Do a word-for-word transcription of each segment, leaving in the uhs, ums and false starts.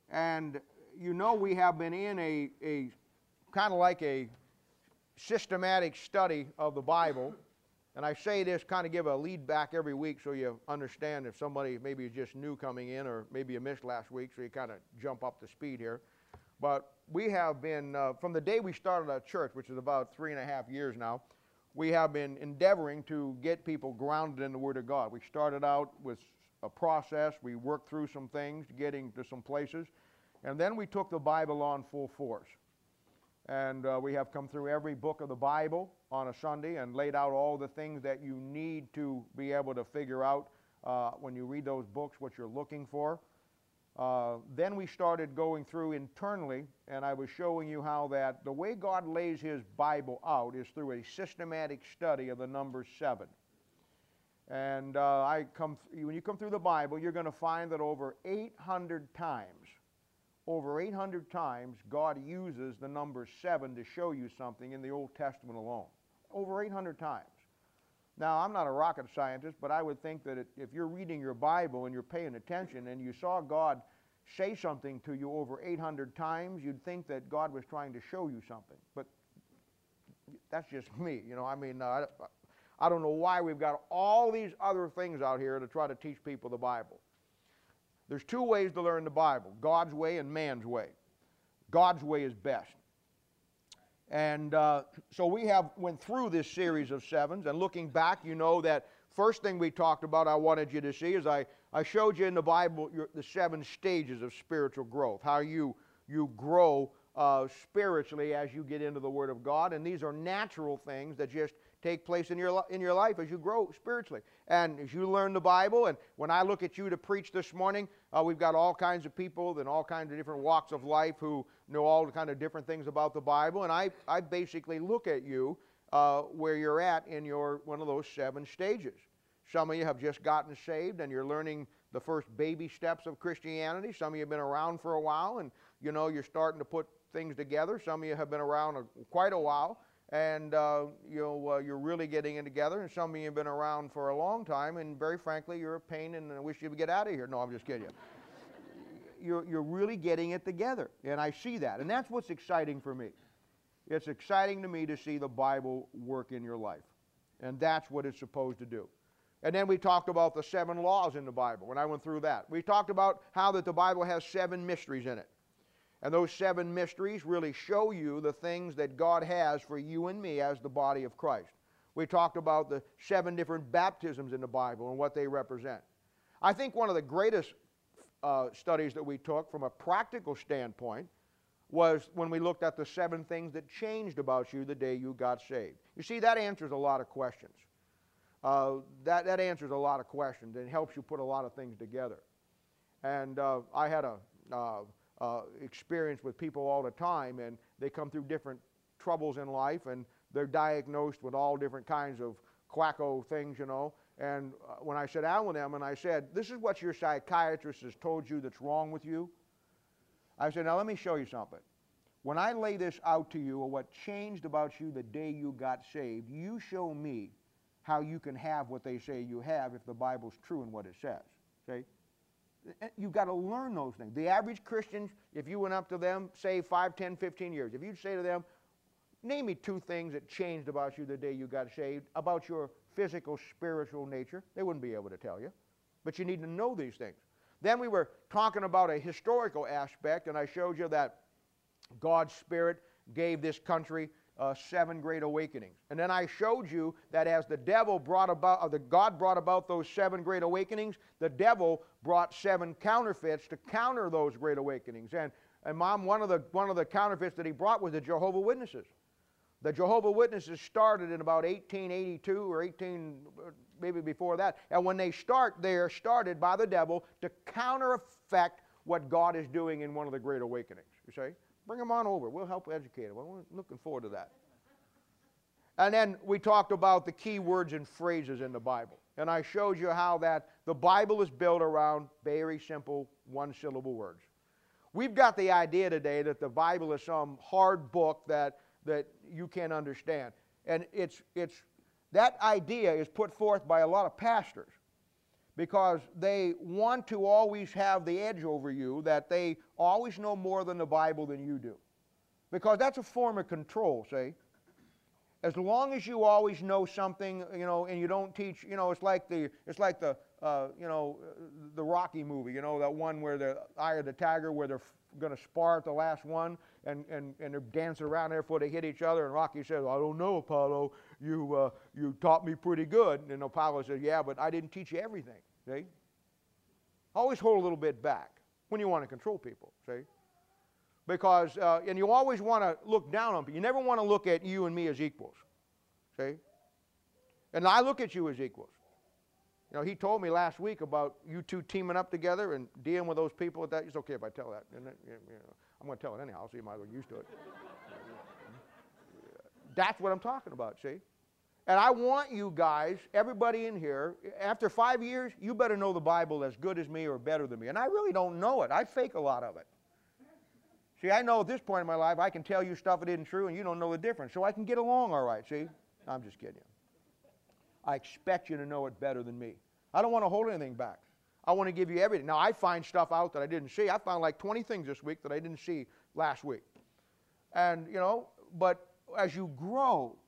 And you know we have been in a, a kind of like a systematic study of the Bible. And I say this kind of give a lead back every week so you understand if somebody maybe is just new coming in or maybe you missed last week, so you kind of jump up to speed here. But we have been, uh, from the day we started our church, which is about three and a half years now, we have been endeavoring to get people grounded in the Word of God. We started out with a process. We worked through some things, getting to some places. And then we took the Bible on full force. And uh, we have come through every book of the Bible on a Sunday and laid out all the things that you need to be able to figure out uh, when you read those books what you're looking for. Uh, then we started going through internally, and I was showing you how that the way God lays His Bible out is through a systematic study of the number seven. And uh, I come th- when you come through the Bible, you're going to find that over eight hundred times, over eight hundred times, God uses the number seven to show you something in the Old Testament alone. Over eight hundred times. Now, I'm not a rocket scientist, but I would think that it, if you're reading your Bible and you're paying attention and you saw God say something to you over eight hundred times, you'd think that God was trying to show you something. But that's just me. You know, I mean, uh, I, I don't know why we've got all these other things out here to try to teach people the Bible. There's two ways to learn the Bible, God's way and man's way. God's way is best. And uh, so we have went through this series of sevens, and looking back, you know that first thing we talked about I wanted you to see is I, I showed you in the Bible your, the seven stages of spiritual growth, how you, you grow uh, spiritually as you get into the Word of God, and these are natural things that just take place in your, in your life as you grow spiritually. And as you learn the Bible, and when I look at you to preach this morning, uh, we've got all kinds of people and all kinds of different walks of life who know all the kind of different things about the Bible, and I, I basically look at you uh, where you're at in your one of those seven stages. Some of you have just gotten saved and you're learning the first baby steps of Christianity. Some of you have been around for a while and you know you're starting to put things together. Some of you have been around a, quite a while. And uh, you know, uh, you're really getting it together, and some of you have been around for a long time, and very frankly, you're a pain, and I wish you would get out of here. No, I'm just kidding you. You're, you're really getting it together, and I see that, and that's what's exciting for me. It's exciting to me to see the Bible work in your life, and that's what it's supposed to do. And then we talked about the seven laws in the Bible, when I went through that. We talked about how that the Bible has seven mysteries in it. And those seven mysteries really show you the things that God has for you and me as the body of Christ. We talked about the seven different baptisms in the Bible and what they represent. I think one of the greatest uh, studies that we took from a practical standpoint was when we looked at the seven things that changed about you the day you got saved. You see, that answers a lot of questions. Uh, that, that answers a lot of questions and helps you put a lot of things together. And uh, I had a... Uh, Uh, experience with people all the time, and they come through different troubles in life, and they're diagnosed with all different kinds of quacko things, you know. And uh, when I sat down with them and I said, this is what your psychiatrist has told you that's wrong with you, I said, now let me show you something. When I lay this out to you, or what changed about you the day you got saved, you show me how you can have what they say you have if the Bible's true in what it says. See? You've got to learn those things. The average Christian, if you went up to them, say five, ten, fifteen years, if you'd say to them, name me two things that changed about you the day you got saved, about your physical, spiritual nature, they wouldn't be able to tell you. But you need to know these things. Then we were talking about a historical aspect, and I showed you that God's Spirit gave this country Uh, seven great awakenings. And then I showed you that as the devil brought about, uh, the God brought about those seven great awakenings, the devil brought seven counterfeits to counter those great awakenings. And, and Mom, one of, the, one of the counterfeits that he brought was the Jehovah's Witnesses. The Jehovah's Witnesses started in about eighteen eighty-two or eighteen, maybe before that. And when they start, they are started by the devil to counter-effect what God is doing in one of the great awakenings, you see? Bring them on over. We'll help educate them. We're looking forward to that. And then we talked about the key words and phrases in the Bible. And I showed you how that the Bible is built around very simple one-syllable words. We've got the idea today that the Bible is some hard book that, that you can't understand. And it's, it's, that idea is put forth by a lot of pastors. because they want to always have the edge over you, that they always know more than the Bible than you do. Because that's a form of control, see? As long as you always know something, you know, and you don't teach, you know, it's like the, it's like the, uh, you know, the Rocky movie, you know, that one where the Eye of the Tiger, where they're going to spar at the last one, and, and, and they're dancing around there before they hit each other, and Rocky says, I don't know, Apollo, you, uh, you taught me pretty good. And Apollo says, yeah, but I didn't teach you everything, see? Always hold a little bit back when you want to control people, see? Because, uh, and you always want to look down on people. You never want to look at you and me as equals, see? And I look at you as equals. You know, he told me last week about you two teaming up together and dealing with those people. That it's okay if I tell that. And, you know, I'm going to tell it anyhow, so you might as well get used to it. That's what I'm talking about, see? And I want you guys, everybody in here, after five years, you better know the Bible as good as me or better than me. And I really don't know it. I fake a lot of it. See, I know at this point in my life, I can tell you stuff that isn't true, and you don't know the difference. So I can get along all right, see? I'm just kidding you. I expect you to know it better than me. I don't want to hold anything back. I want to give you everything. Now, I find stuff out that I didn't see. I found like twenty things this week that I didn't see last week. And, you know, but as you grow,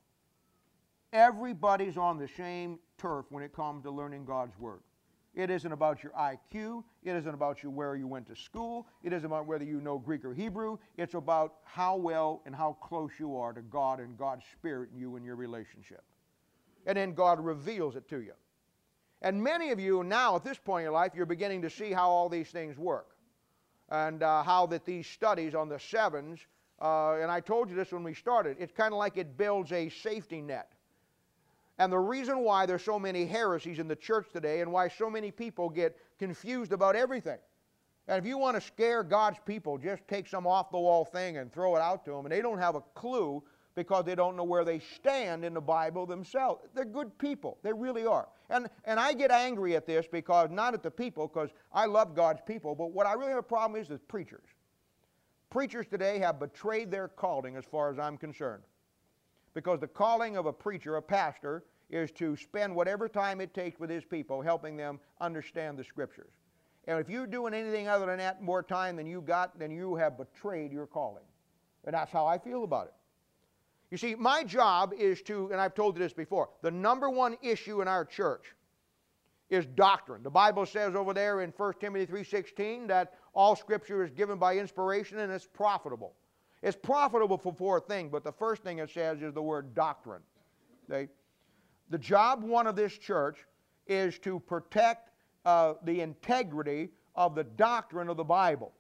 everybody's on the same turf when it comes to learning God's Word. It isn't about your I Q. It isn't about you where you went to school. It isn't about whether you know Greek or Hebrew. It's about how well and how close you are to God and God's Spirit in you and your relationship. And then God reveals it to you. And many of you now, at this point in your life, you're beginning to see how all these things work. And uh, how that these studies on the sevens, uh, and I told you this when we started, it's kind of like it builds a safety net. And the reason why there's so many heresies in the church today and why so many people get confused about everything. And if you want to scare God's people, just take some off-the-wall thing and throw it out to them, and they don't have a clue because they don't know where they stand in the Bible themselves. They're good people. They really are. And, and I get angry at this because, not at the people, because I love God's people, but what I really have a problem is with preachers. Preachers today have betrayed their calling as far as I'm concerned. Because the calling of a preacher, a pastor, is to spend whatever time it takes with his people helping them understand the Scriptures. And if you're doing anything other than that more time than you got, then you have betrayed your calling. And that's how I feel about it. You see, my job is to, and I've told you this before, the number one issue in our church is doctrine. The Bible says over there in First Timothy three sixteen that all Scripture is given by inspiration and it's profitable. It's profitable for four things, but the first thing it says is the word doctrine. Okay? The job one of this church is to protect uh, the integrity of the doctrine of the Bible.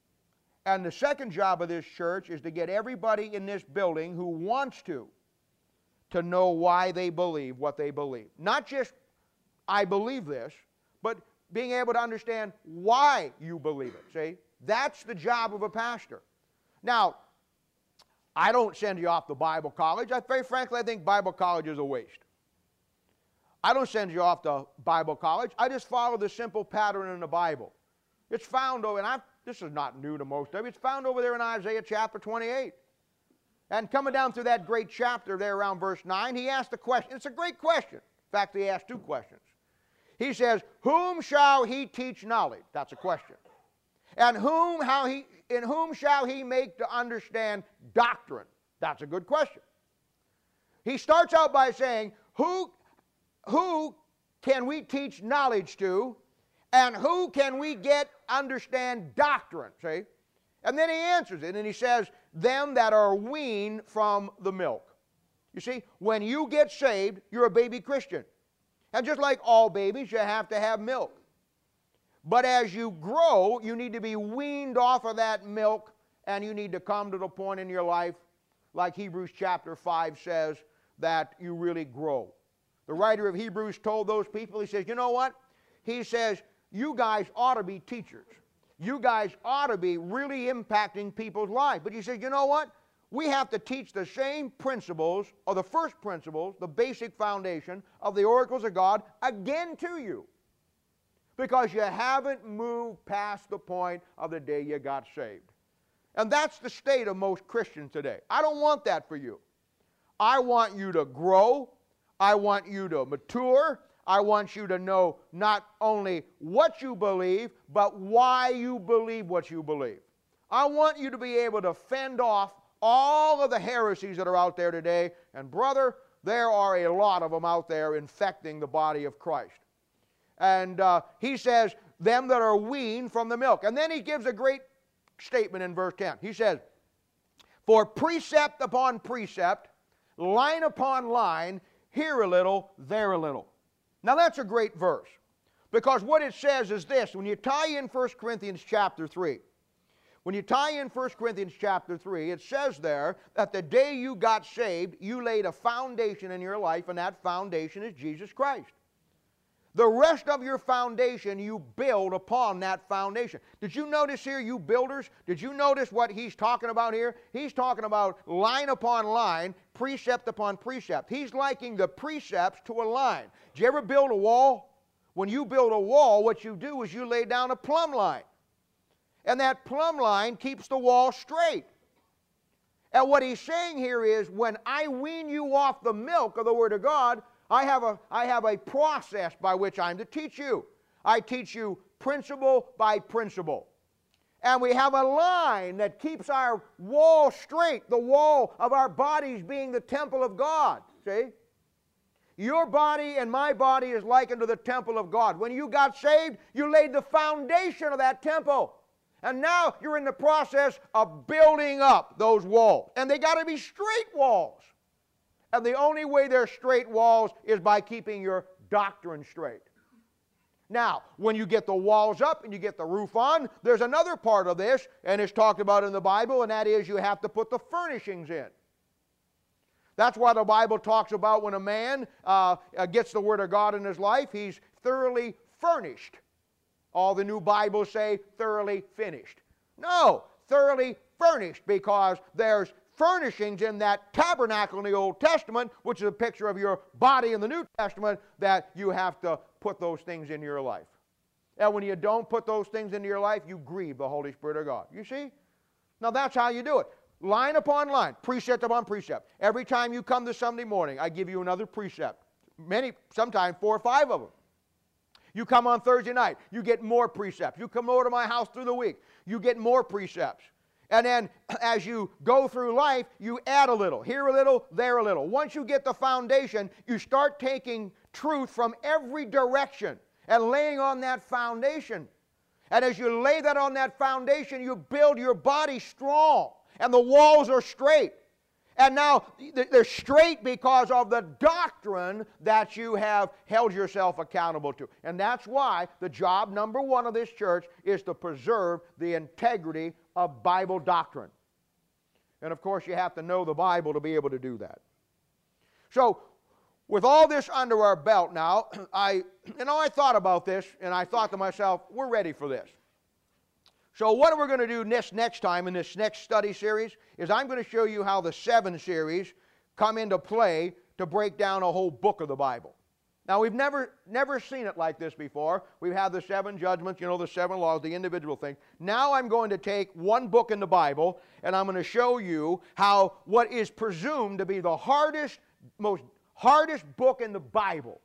And the second job of this church is to get everybody in this building who wants to, to know why they believe what they believe. Not just, I believe this, but being able to understand why you believe it, see? That's the job of a pastor. Now, I don't send you off to Bible college. I, very frankly, I think Bible college is a waste. I don't send you off to Bible college. I just follow the simple pattern in the Bible. It's found over, and I've, this is not new to most of you, it's found over there in Isaiah chapter twenty-eight. And coming down through that great chapter there around verse nine, he asked a question. It's a great question. In fact, he asked two questions. He says, whom shall he teach knowledge? That's a question. And whom, how he, in whom shall he make to understand doctrine? That's a good question. He starts out by saying, who, who can we teach knowledge to, and who can we get understand doctrine? See? And then he answers it, and he says, them that are weaned from the milk. You see, when you get saved, you're a baby Christian. And just like all babies, you have to have milk. But as you grow, you need to be weaned off of that milk, and you need to come to the point in your life, like Hebrews chapter five says, that you really grow. The writer of Hebrews told those people, he says, you know what? He says, you guys ought to be teachers. You guys ought to be really impacting people's lives. But he says, you know what? We have to teach the same principles, or the first principles, the basic foundation of the oracles of God, again to you. Because you haven't moved past the point of the day you got saved. And that's the state of most Christians today. I don't want that for you. I want you to grow. I want you to mature. I want you to know not only what you believe, but why you believe what you believe. I want you to be able to fend off all of the heresies that are out there today. And brother, there are a lot of them out there infecting the body of Christ. And uh, he says, them that are weaned from the milk. And then he gives a great statement in verse ten. He says, for precept upon precept, line upon line, here a little, there a little. Now that's a great verse, because what it says is this. When you tie in First Corinthians chapter three, when you tie in First Corinthians chapter three, it says there that the day you got saved, you laid a foundation in your life, and that foundation is Jesus Christ. The rest of your foundation, you build upon that foundation. Did you notice here, you builders, did you notice what he's talking about here? He's talking about line upon line, precept upon precept. He's liking the precepts to a line. Did you ever build a wall? When you build a wall, what you do is you lay down a plumb line. And that plumb line keeps the wall straight. And what he's saying here is, when I wean you off the milk of the Word of God, I have a, I have a process by which I'm to teach you. I teach you principle by principle. And we have a line that keeps our wall straight, the wall of our bodies being the temple of God. See? Your body and my body is likened to the temple of God. When you got saved, you laid the foundation of that temple. And now you're in the process of building up those walls. And they got to be straight walls. And the only way they're straight walls is by keeping your doctrine straight. Now, when you get the walls up and you get the roof on, there's another part of this, and it's talked about in the Bible, and that is you have to put the furnishings in. That's why the Bible talks about when a man uh, gets the Word of God in his life, he's thoroughly furnished. All the new Bibles say thoroughly finished. No, thoroughly furnished, because there's furnishings in that tabernacle in the Old Testament, which is a picture of your body in the New Testament, that you have to put those things in your life. And when you don't put those things into your life, you grieve the Holy Spirit of God. You see? Now that's how you do it. Line upon line, precept upon precept. Every time you come to Sunday morning, I give you another precept. Many, sometimes four or five of them. You come on Thursday night, you get more precepts. You come over to my house through the week, you get more precepts. And then as you go through life, you add a little, here a little, there a little. Once you get the foundation, you start taking truth from every direction and laying on that foundation. And as you lay that on that foundation, you build your body strong, and the walls are straight. And now they're straight because of the doctrine that you have held yourself accountable to. And that's why the job number one of this church is to preserve the integrity of Bible doctrine. And of course, you have to know the Bible to be able to do that. So, with all this under our belt now, I, you know, I thought about this, and I thought to myself, we're ready for this. So what we're going to do this next time in this next study series is I'm going to show you how the seven series come into play to break down a whole book of the Bible. Now, we've never, never seen it like this before. We've had the seven judgments, you know, the seven laws, the individual things. Now I'm going to take one book in the Bible, and I'm going to show you how what is presumed to be the hardest, most hardest book in the Bible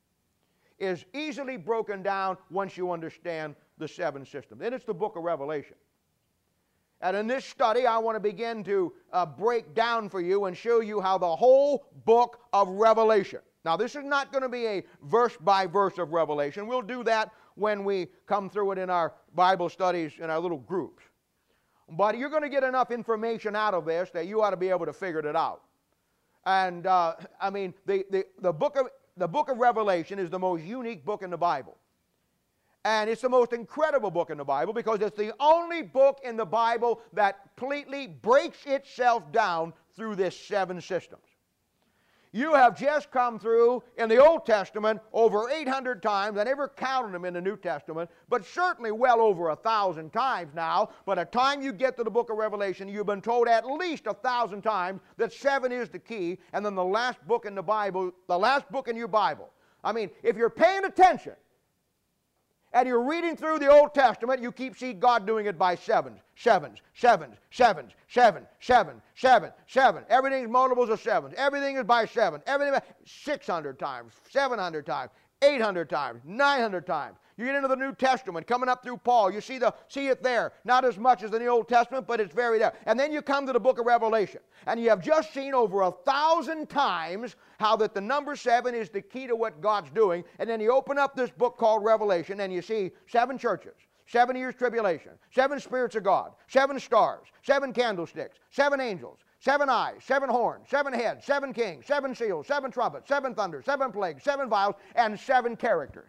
is easily broken down once you understand the seven systems. And it's the book of Revelation. And in this study, I want to begin to uh, break down for you and show you how the whole book of Revelation. Now, this is not going to be a verse by verse of Revelation. We'll do that when we come through it in our Bible studies in our little groups. But you're going to get enough information out of this that you ought to be able to figure it out. And, uh, I mean, the, the, the, book of, the book of Revelation is the most unique book in the Bible. And it's the most incredible book in the Bible because it's the only book in the Bible that completely breaks itself down through this seven systems. You have just come through in the Old Testament over eight hundred times. I never counted them in the New Testament, but certainly well over a thousand times now. By the time you get to the book of Revelation, you've been told at least a thousand times that seven is the key, and then the last book in the Bible, the last book in your Bible. I mean, if you're paying attention, and you're reading through the Old Testament, you keep seeing God doing it by sevens, sevens, sevens, sevens, seven, seven, seven, seven. Everything's multiples of sevens. Everything is by seven. Everything six hundred times, seven hundred times, eight hundred times, nine hundred times. You get into the New Testament, coming up through Paul, you see, the, see it there. Not as much as in the Old Testament, but it's very there. And then you come to the book of Revelation, and you have just seen over a thousand times how that the number seven is the key to what God's doing. And then you open up this book called Revelation, and you see seven churches, seven years tribulation, seven spirits of God, seven stars, seven candlesticks, seven angels, seven eyes, seven horns, seven heads, seven kings, seven seals, seven trumpets, seven thunders, seven plagues, seven vials, and seven characters.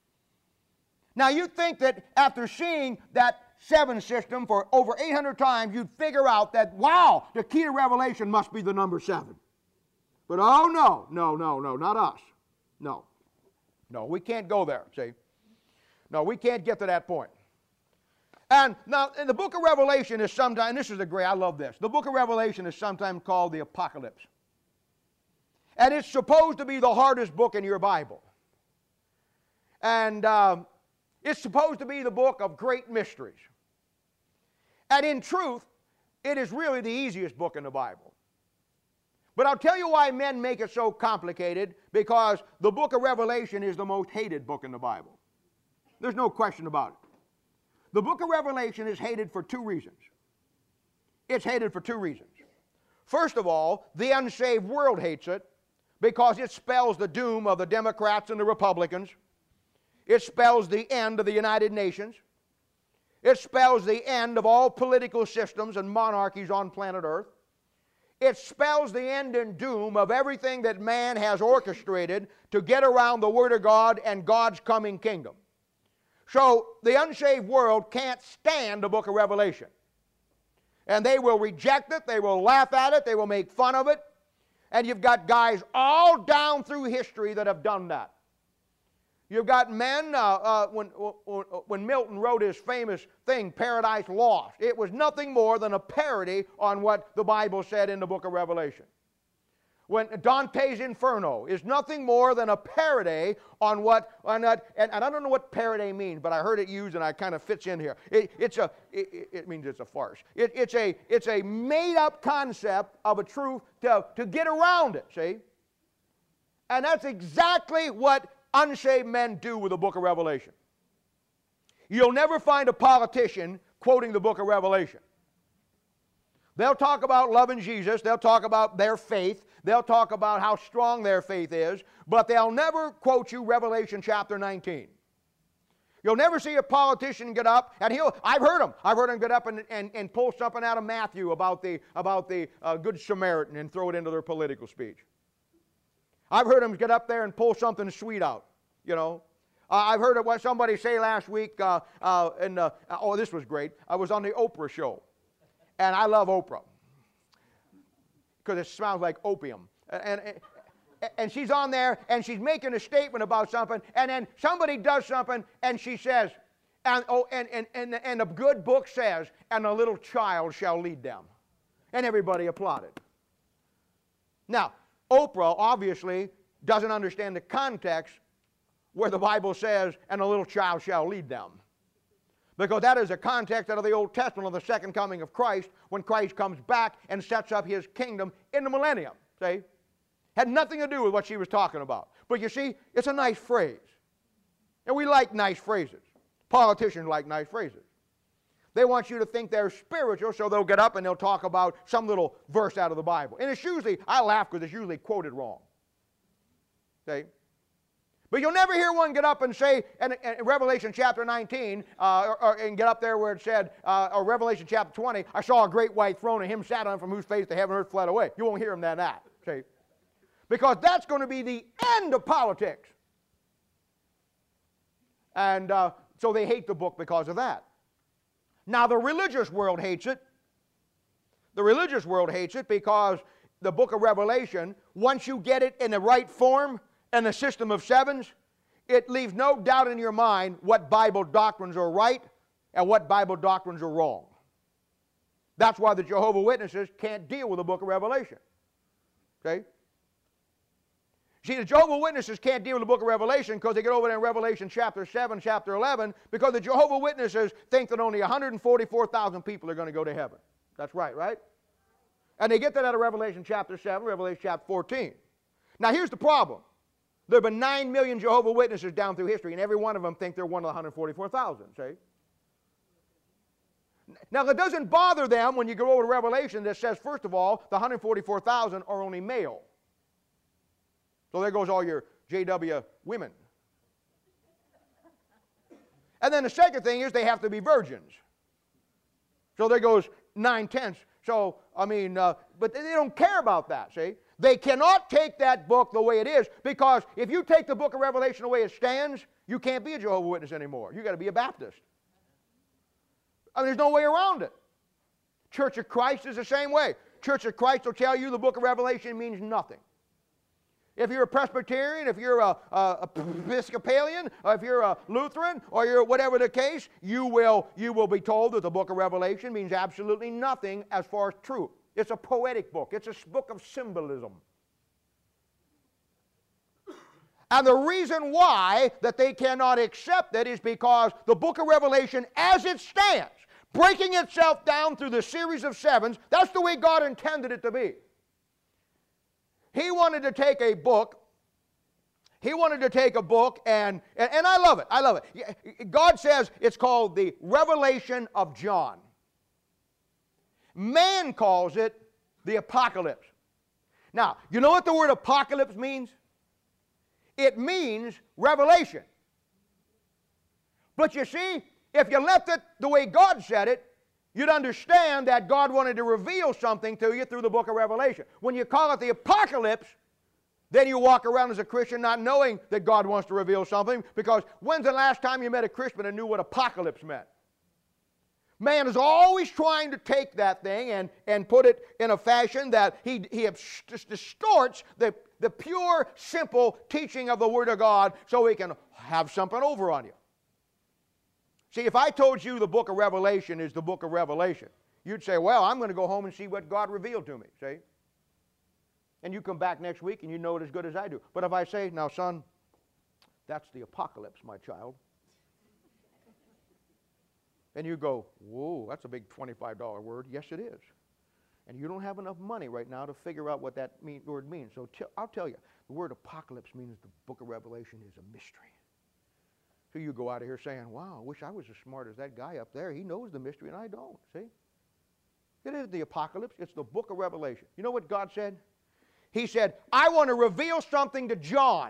Now you'd think that after seeing that seven system for over eight hundred times, you'd figure out that, wow, the key to Revelation must be the number seven. But oh no, no, no, no, not us. No. No, we can't go there, see? No, we can't get to that point. And now, in the book of Revelation is sometimes, and this is a great, I love this. The book of Revelation is sometimes called the Apocalypse. And it's supposed to be the hardest book in your Bible. And uh, it's supposed to be the book of great mysteries. And in truth, it is really the easiest book in the Bible. But I'll tell you why men make it so complicated, because the book of Revelation is the most hated book in the Bible. There's no question about it. The book of Revelation is hated for two reasons. It's hated for two reasons. First of all, the unsaved world hates it because it spells the doom of the Democrats and the Republicans. It spells the end of the United Nations. It spells the end of all political systems and monarchies on planet Earth. It spells the end and doom of everything that man has orchestrated to get around the Word of God and God's coming kingdom. So the unsaved world can't stand the book of Revelation. And they will reject it, they will laugh at it, they will make fun of it. And you've got guys all down through history that have done that. You've got men, uh, uh, when, when Milton wrote his famous thing, Paradise Lost, it was nothing more than a parody on what the Bible said in the book of Revelation. When Dante's Inferno is nothing more than a parody on what, on that, and, and I don't know what parody means, but I heard it used and it kind of fits in here. It, it's a, it, it means it's a farce. It, it's a, it's a made-up concept of a truth to, to get around it, see? And that's exactly what unsaved men do with the book of Revelation. You'll never find a politician quoting the book of Revelation. They'll talk about loving Jesus, they'll talk about their faith, they'll talk about how strong their faith is, but they'll never quote you Revelation chapter nineteen. You'll never see a politician get up, and he'll, I've heard him, I've heard him get up and, and, and pull something out of Matthew about the, about the uh, Good Samaritan and throw it into their political speech. I've heard him get up there and pull something sweet out, you know. Uh, I've heard what somebody say last week, uh, uh, and, uh, oh, this was great. I was on the Oprah show. And I love Oprah because it smells like opium. And, and, and she's on there and she's making a statement about something, and then somebody does something and she says, and, oh, and, and, and, and the good book says, and a little child shall lead them. And everybody applauded. Now, Oprah obviously doesn't understand the context where the Bible says, and a little child shall lead them. Because that is a context out of the Old Testament of the second coming of Christ, when Christ comes back and sets up his kingdom in the millennium. See? Had nothing to do with what she was talking about. But you see, it's a nice phrase. And we like nice phrases. Politicians like nice phrases. They want you to think they're spiritual, so they'll get up and they'll talk about some little verse out of the Bible. And it's usually, I laugh because it's usually quoted wrong. See? But you'll never hear one get up and say, in, in Revelation chapter nineteen, uh, or, or, and get up there where it said, uh, or Revelation chapter twenty, I saw a great white throne and him sat on it, from whose face the heaven and earth fled away. You won't hear him than that. See? Because that's going to be the end of politics. And uh, so they hate the book because of that. Now the religious world hates it. The religious world hates it because the book of Revelation, once you get it in the right form, and the system of sevens, it leaves no doubt in your mind what Bible doctrines are right and what Bible doctrines are wrong. That's why the Jehovah's Witnesses can't deal with the book of Revelation. Okay? See, the Jehovah's Witnesses can't deal with the book of Revelation because they get over there in Revelation chapter seven, chapter eleven, because the Jehovah's Witnesses think that only one hundred forty-four thousand people are going to go to heaven. That's right, right? And they get that out of Revelation chapter seven, Revelation chapter fourteen. Now here's the problem. There have been nine million Jehovah's Witnesses down through history, and every one of them think they're one of the one hundred forty-four thousand, see? Now, it doesn't bother them when you go over to Revelation that says, first of all, the one hundred forty-four thousand are only male. So there goes all your J W women. And then the second thing is they have to be virgins. So there goes nine-tenths. So, I mean, uh, but they don't care about that, see? They cannot take that book the way it is, because if you take the book of Revelation the way it stands, you can't be a Jehovah's Witness anymore. You've got to be a Baptist. I mean, there's no way around it. Church of Christ is the same way. Church of Christ will tell you the book of Revelation means nothing. If you're a Presbyterian, if you're a, a, a Episcopalian, or if you're a Lutheran, or you're whatever the case, you will, you will be told that the book of Revelation means absolutely nothing as far as truth. It's a poetic book. It's a book of symbolism. And the reason why that they cannot accept it is because the book of Revelation as it stands, breaking itself down through the series of sevens, that's the way God intended it to be. He wanted to take a book, he wanted to take a book, and, and, and I love it, I love it. God says it's called the Revelation of John. Man calls it the Apocalypse. Now, you know what the word apocalypse means? It means revelation. But you see, if you left it the way God said it, you'd understand that God wanted to reveal something to you through the book of Revelation. When you call it the apocalypse, then you walk around as a Christian not knowing that God wants to reveal something, because when's the last time you met a Christian and knew what apocalypse meant? Man is always trying to take that thing and, and put it in a fashion that he, he distorts the, the pure, simple teaching of the Word of God so he can have something over on you. See, if I told you the book of Revelation is the book of Revelation, you'd say, well, I'm going to go home and see what God revealed to me, see? And you come back next week and you know it as good as I do. But if I say, now, son, that's the apocalypse, my child. And you go, whoa, that's a big twenty-five dollar word. Yes, it is. And you don't have enough money right now to figure out what that mean, word means. So I'll tell you, the word apocalypse means the book of Revelation is a mystery. So you go out of here saying, wow, I wish I was as smart as that guy up there. He knows the mystery and I don't, see? It is the apocalypse. It's the book of Revelation. You know what God said? He said, I want to reveal something to John.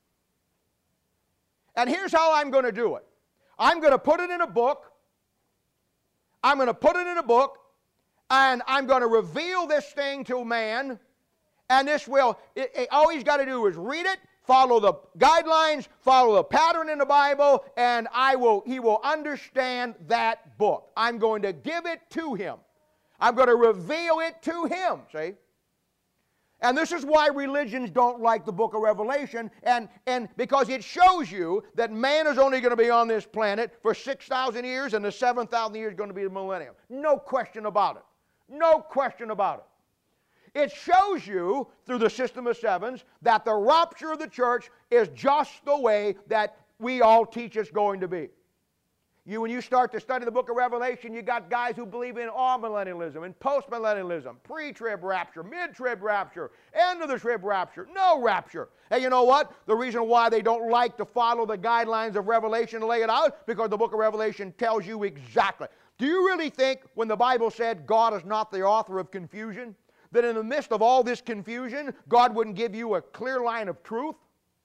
And here's how I'm going to do it. I'm going to put it in a book. I'm going to put it in a book, and I'm going to reveal this thing to man, and this will, it, it, all he's got to do is read it, follow the guidelines, follow the pattern in the Bible, and I will, he will understand that book. I'm going to give it to him. I'm going to reveal it to him, see? And this is why religions don't like the book of Revelation, and, and because it shows you that man is only going to be on this planet for six thousand years, and the seven thousand years is going to be the millennium. No question about it. No question about it. It shows you, through the system of sevens, that the rapture of the church is just the way that we all teach it's going to be. You, when you start to study the book of Revelation, you got guys who believe in all-millennialism and post-millennialism, pre-trib rapture, mid-trib rapture, end of the trib rapture, no rapture. And you know what? The reason why they don't like to follow the guidelines of Revelation to lay it out, because the book of Revelation tells you exactly. Do you really think when the Bible said God is not the author of confusion, that in the midst of all this confusion, God wouldn't give you a clear line of truth?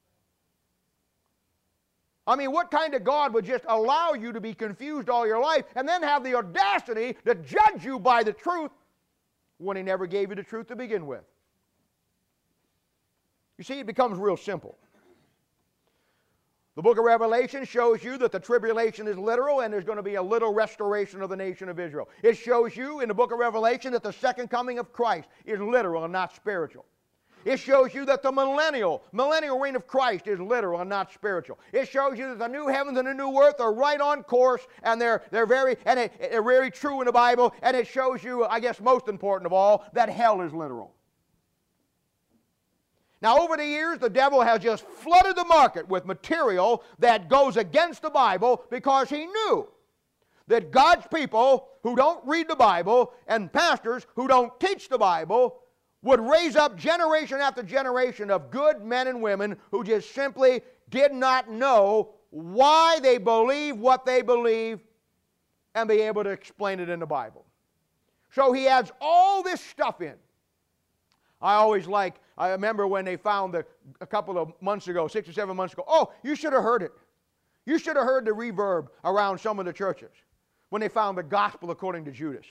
I mean, what kind of God would just allow you to be confused all your life and then have the audacity to judge you by the truth when he never gave you the truth to begin with? You see, it becomes real simple. The book of Revelation shows you that the tribulation is literal and there's going to be a little restoration of the nation of Israel. It shows you in the book of Revelation that the second coming of Christ is literal and not spiritual. It shows you that the millennial, millennial reign of Christ is literal and not spiritual. It shows you that the new heavens and the new earth are right on course, and they're, they're, very, and it, they're very true in the Bible, and it shows you, I guess most important of all, that hell is literal. Now, over the years, the devil has just flooded the market with material that goes against the Bible because he knew that God's people who don't read the Bible and pastors who don't teach the Bible would raise up generation after generation of good men and women who just simply did not know why they believe what they believe and be able to explain it in the Bible. So he adds all this stuff in. I always like, I remember when they found the, a couple of months ago, six or seven months ago, oh, you should have heard it. You should have heard the reverb around some of the churches when they found the gospel according to Judas.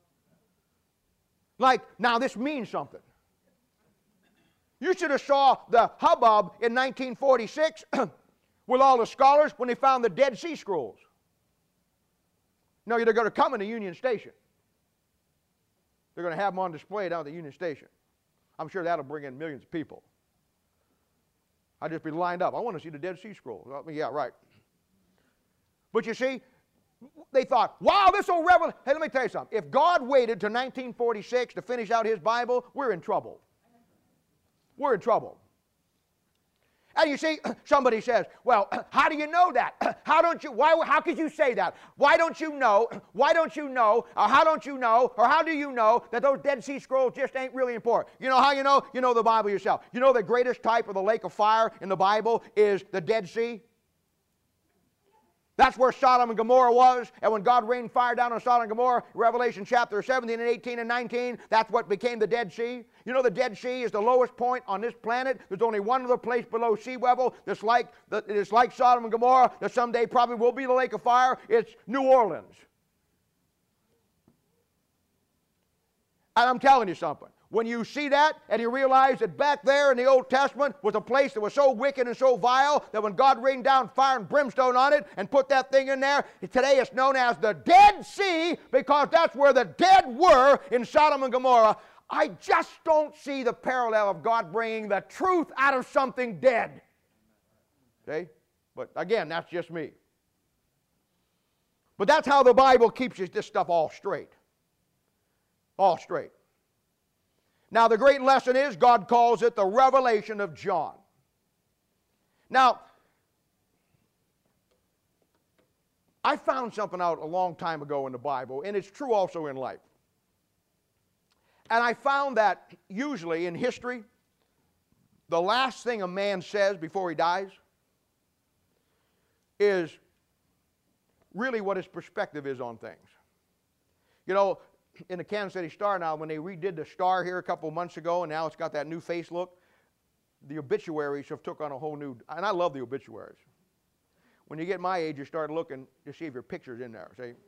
Like, now this means something. You should have saw the hubbub in nineteen forty-six with all the scholars when they found the Dead Sea Scrolls. No, they're going to come in the Union Station. They're going to have them on display down at the Union Station. I'm sure that'll bring in millions of people. I'd just be lined up. I want to see the Dead Sea Scrolls. Yeah, right. But you see, they thought, wow, this will revel. Hey, let me tell you something. If God waited to nineteen forty-six to finish out his Bible, we're in trouble. We're in trouble. And you see, somebody says, well, how do you know that? How don't you, why, how could you say that? Why don't you know, why don't you know, or how don't you know, or how do you know that those Dead Sea Scrolls just ain't really important? You know how you know? You know the Bible yourself. You know the greatest type of the lake of fire in the Bible is the Dead Sea? That's where Sodom and Gomorrah was, and when God rained fire down on Sodom and Gomorrah, Revelation chapter seventeen and eighteen and nineteen, that's what became the Dead Sea. You know the Dead Sea is the lowest point on this planet. There's only one other place below sea level that's like, that's like Sodom and Gomorrah, that someday probably will be the lake of fire. It's New Orleans. And I'm telling you something. When you see that and you realize that back there in the Old Testament was a place that was so wicked and so vile that when God rained down fire and brimstone on it and put that thing in there, today it's known as the Dead Sea because that's where the dead were in Sodom and Gomorrah. I just don't see the parallel of God bringing the truth out of something dead. See? But again, that's just me. But that's how the Bible keeps this stuff all straight. All straight. Now, the great lesson is God calls it the revelation of John. Now, I found something out a long time ago in the Bible, and it's true also in life. And I found that usually in history, the last thing a man says before he dies is really what his perspective is on things. You know, in the Kansas City Star now, when they redid the Star here a couple of months ago, and now it's got that new face look, the obituaries have took on a whole new, and I love the obituaries. When you get my age, you start looking to see if your picture's in there, see?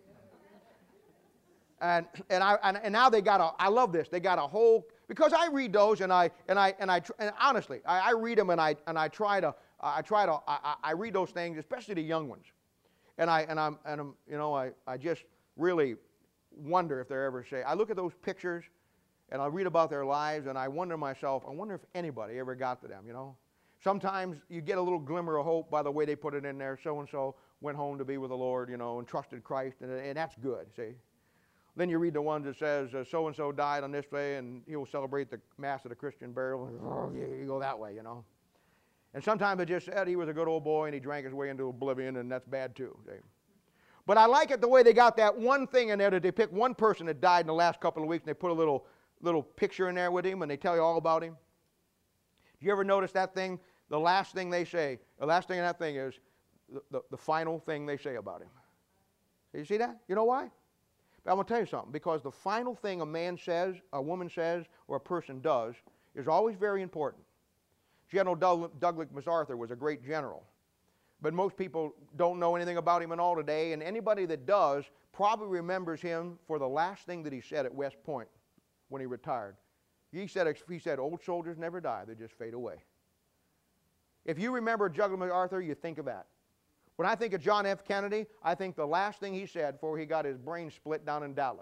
And and I and, and now they got a, I love this, they got a whole, because I read those and I and I and I and honestly, I, I read them and I and I try to I try to I, I read those things, especially the young ones, and I and I'm and I'm you know I I just really wonder if they're ever say. I look at those pictures and I read about their lives and I wonder to myself, I wonder if anybody ever got to them, you know. Sometimes you get a little glimmer of hope by the way they put it in there. So-and-so went home to be with the Lord, you know, and trusted Christ, and, and that's good, see. Then you read the ones that says uh, so-and-so died on this day and he will celebrate the Mass of the Christian burial. And, oh, you, you go that way, you know. And sometimes it just said he was a good old boy and he drank his way into oblivion, and that's bad too, see. But I like it the way they got that one thing in there, that they pick one person that died in the last couple of weeks and they put a little, little picture in there with him and they tell you all about him. Do you ever notice that thing? The last thing they say, the last thing in that thing is the, the, the final thing they say about him. You see that? You know why? But I'm going to tell you something. Because the final thing a man says, a woman says, or a person does is always very important. General Douglas MacArthur was a great general. But most people don't know anything about him at all today, and anybody that does probably remembers him for the last thing that he said at West Point when he retired. He said, he said, old soldiers never die, they just fade away. If you remember Douglas MacArthur, you think of that. When I think of John F. Kennedy, I think the last thing he said before he got his brain split down in Dallas.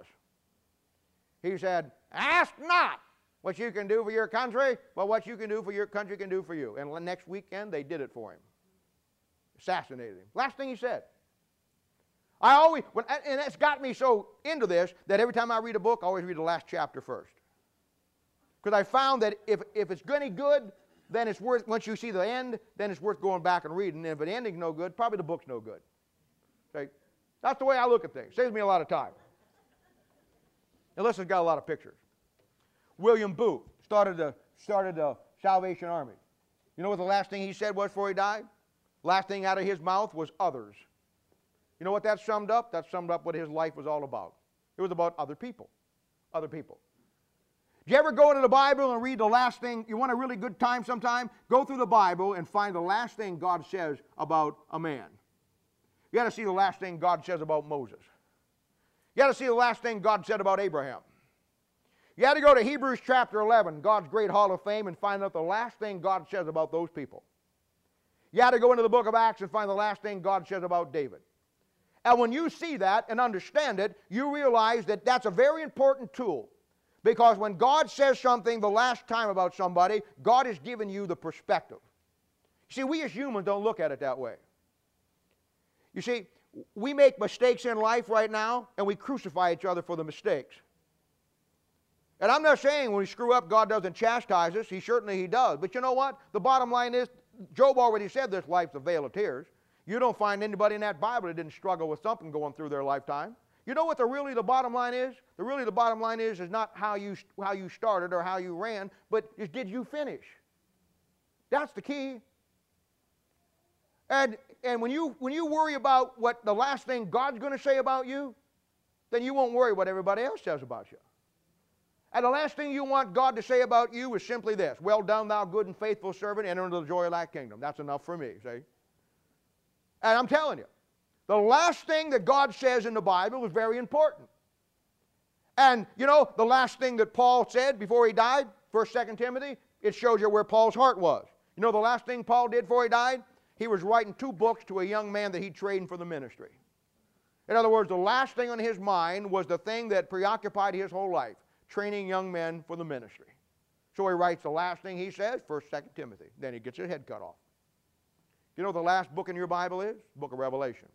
He said, ask not what you can do for your country, but what you can do for your country can do for you. And the next weekend, they did it for him. Assassinated him. Last thing he said. I always, when, and it's got me so into this that every time I read a book, I always read the last chapter first. Because I found that if, if it's any good, then it's worth, once you see the end, then it's worth going back and reading. And if the ending's no good, probably the book's no good. Okay? That's the way I look at things. Saves me a lot of time. Unless it's got a lot of pictures. William Booth, started the, started the Salvation Army. You know what the last thing he said was before he died? Last thing out of his mouth was others. You know what that summed up? That summed up what his life was all about. It was about other people. Other people. Do you ever go into the Bible and read the last thing? You want a really good time sometime? Go through the Bible and find the last thing God says about a man. You got to see the last thing God says about Moses. You got to see the last thing God said about Abraham. You got to go to Hebrews chapter eleven, God's great hall of fame, and find out the last thing God says about those people. You got to go into the book of Acts and find the last thing God says about David. And when you see that and understand it, you realize that that's a very important tool. Because when God says something the last time about somebody, God has given you the perspective. See, we as humans don't look at it that way. You see, we make mistakes in life right now, and we crucify each other for the mistakes. And I'm not saying when we screw up, God doesn't chastise us. He certainly He does. But you know what? The bottom line is, Job already said this life's a vale of tears. You don't find anybody in that Bible that didn't struggle with something going through their lifetime. You know what the really the bottom line is? The really the bottom line is is not how you how you started or how you ran, but is did you finish? That's the key. And and when you when you worry about what the last thing God's going to say about you, then you won't worry what everybody else says about you. And the last thing you want God to say about you is simply this: well done, thou good and faithful servant, enter into the joy of thy kingdom. That's enough for me, see? And I'm telling you, the last thing that God says in the Bible is very important. And, you know, the last thing that Paul said before he died, First, Second Timothy, it shows you where Paul's heart was. You know the last thing Paul did before he died? He was writing two books to a young man that he trained for the ministry. In other words, the last thing on his mind was the thing that preoccupied his whole life, training young men for the ministry. So he writes the last thing he says, First, Second Timothy. Then he gets his head cut off. You know what the last book in your Bible is? The book of Revelation.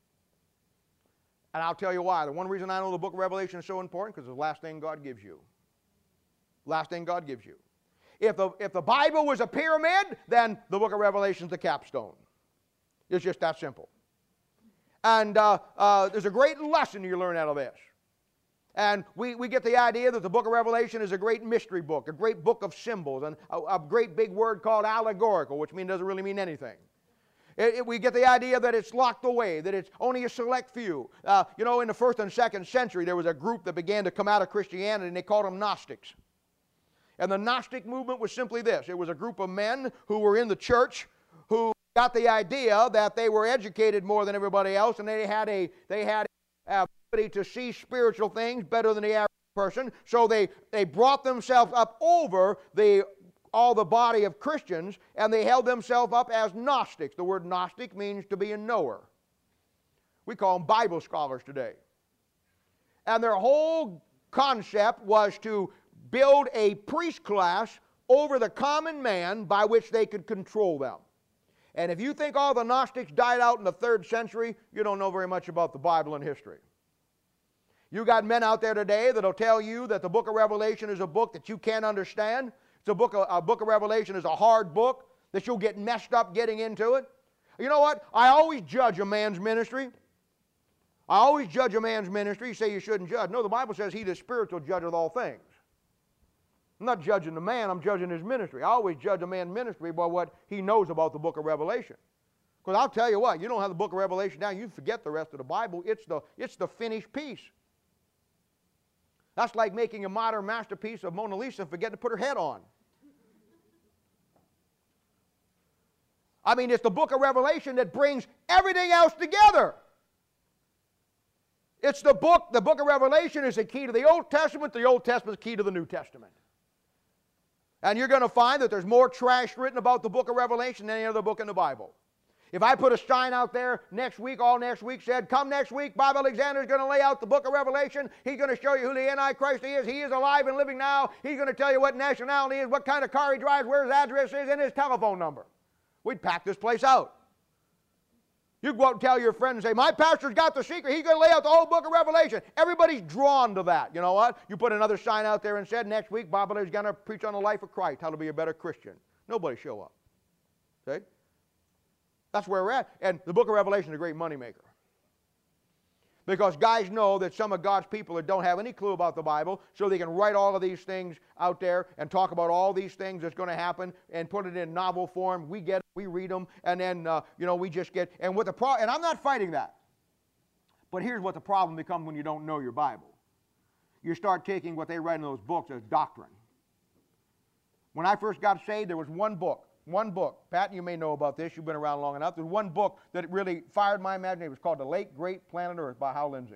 And I'll tell you why. The one reason I know the book of Revelation is so important, because it's the last thing God gives you. Last thing God gives you. If the, if the Bible was a pyramid, then the book of Revelation is the capstone. It's just that simple. And uh, uh, there's a great lesson you learn out of this. And we, we get the idea that the book of Revelation is a great mystery book, a great book of symbols, and a, a great big word called allegorical, which means doesn't really mean anything. It, it, we get the idea that it's locked away, that it's only a select few. Uh, you know, in the first and second century, there was a group that began to come out of Christianity, and they called them Gnostics. And the Gnostic movement was simply this. It was a group of men who were in the church who got the idea that they were educated more than everybody else, and they had a they had a ability to see spiritual things better than the average person. So they, they brought themselves up over the all the body of Christians, and they held themselves up as Gnostics. The word Gnostic means to be a knower. We call them Bible scholars today. And their whole concept was to build a priest class over the common man by which they could control them. And if you think all the Gnostics died out in the third century, you don't know very much about the Bible and history. You got men out there today that'll tell you that the book of Revelation is a book that you can't understand. It's a book, of, a book of Revelation is a hard book, that you'll get messed up getting into it. You know what? I always judge a man's ministry. I always judge a man's ministry. You say you shouldn't judge. No, the Bible says he is spiritual, judgeth all things. I'm not judging the man, I'm judging his ministry. I always judge a man's ministry by what he knows about the book of Revelation. Because I'll tell you what, you don't have the book of Revelation down, you forget the rest of the Bible. It's the, it's the finished piece. That's like making a modern masterpiece of Mona Lisa and forgetting to put her head on. I mean, it's the book of Revelation that brings everything else together. It's the book, the book of Revelation is the key to the Old Testament, the Old Testament is the key to the New Testament. And you're going to find that there's more trash written about the book of Revelation than any other book in the Bible. If I put a sign out there next week, all next week, said, come next week, Bob Alexander is going to lay out the book of Revelation. He's going to show you who the Antichrist is. He is alive and living now. He's going to tell you what nationality he is, what kind of car he drives, where his address is, and his telephone number. We'd pack this place out. You go out and tell your friend and say, my pastor's got the secret. He's going to lay out the whole book of Revelation. Everybody's drawn to that. You know what? You put another sign out there and said, next week, Bob Alexander is going to preach on the life of Christ, how to be a better Christian. Nobody show up. See? That's where we're at. And the book of Revelation is a great moneymaker. Because guys know that some of God's people that don't have any clue about the Bible, so they can write all of these things out there and talk about all these things that's going to happen and put it in novel form. We get it, we read them, and then, uh, you know, we just get, and what the pro- and I'm not fighting that. But here's what the problem becomes when you don't know your Bible. You start taking what they write in those books as doctrine. When I first got saved, there was one book. One book. Pat, you may know about this. You've been around long enough. There's one book that really fired my imagination. It was called The Late Great Planet Earth by Hal Lindsey.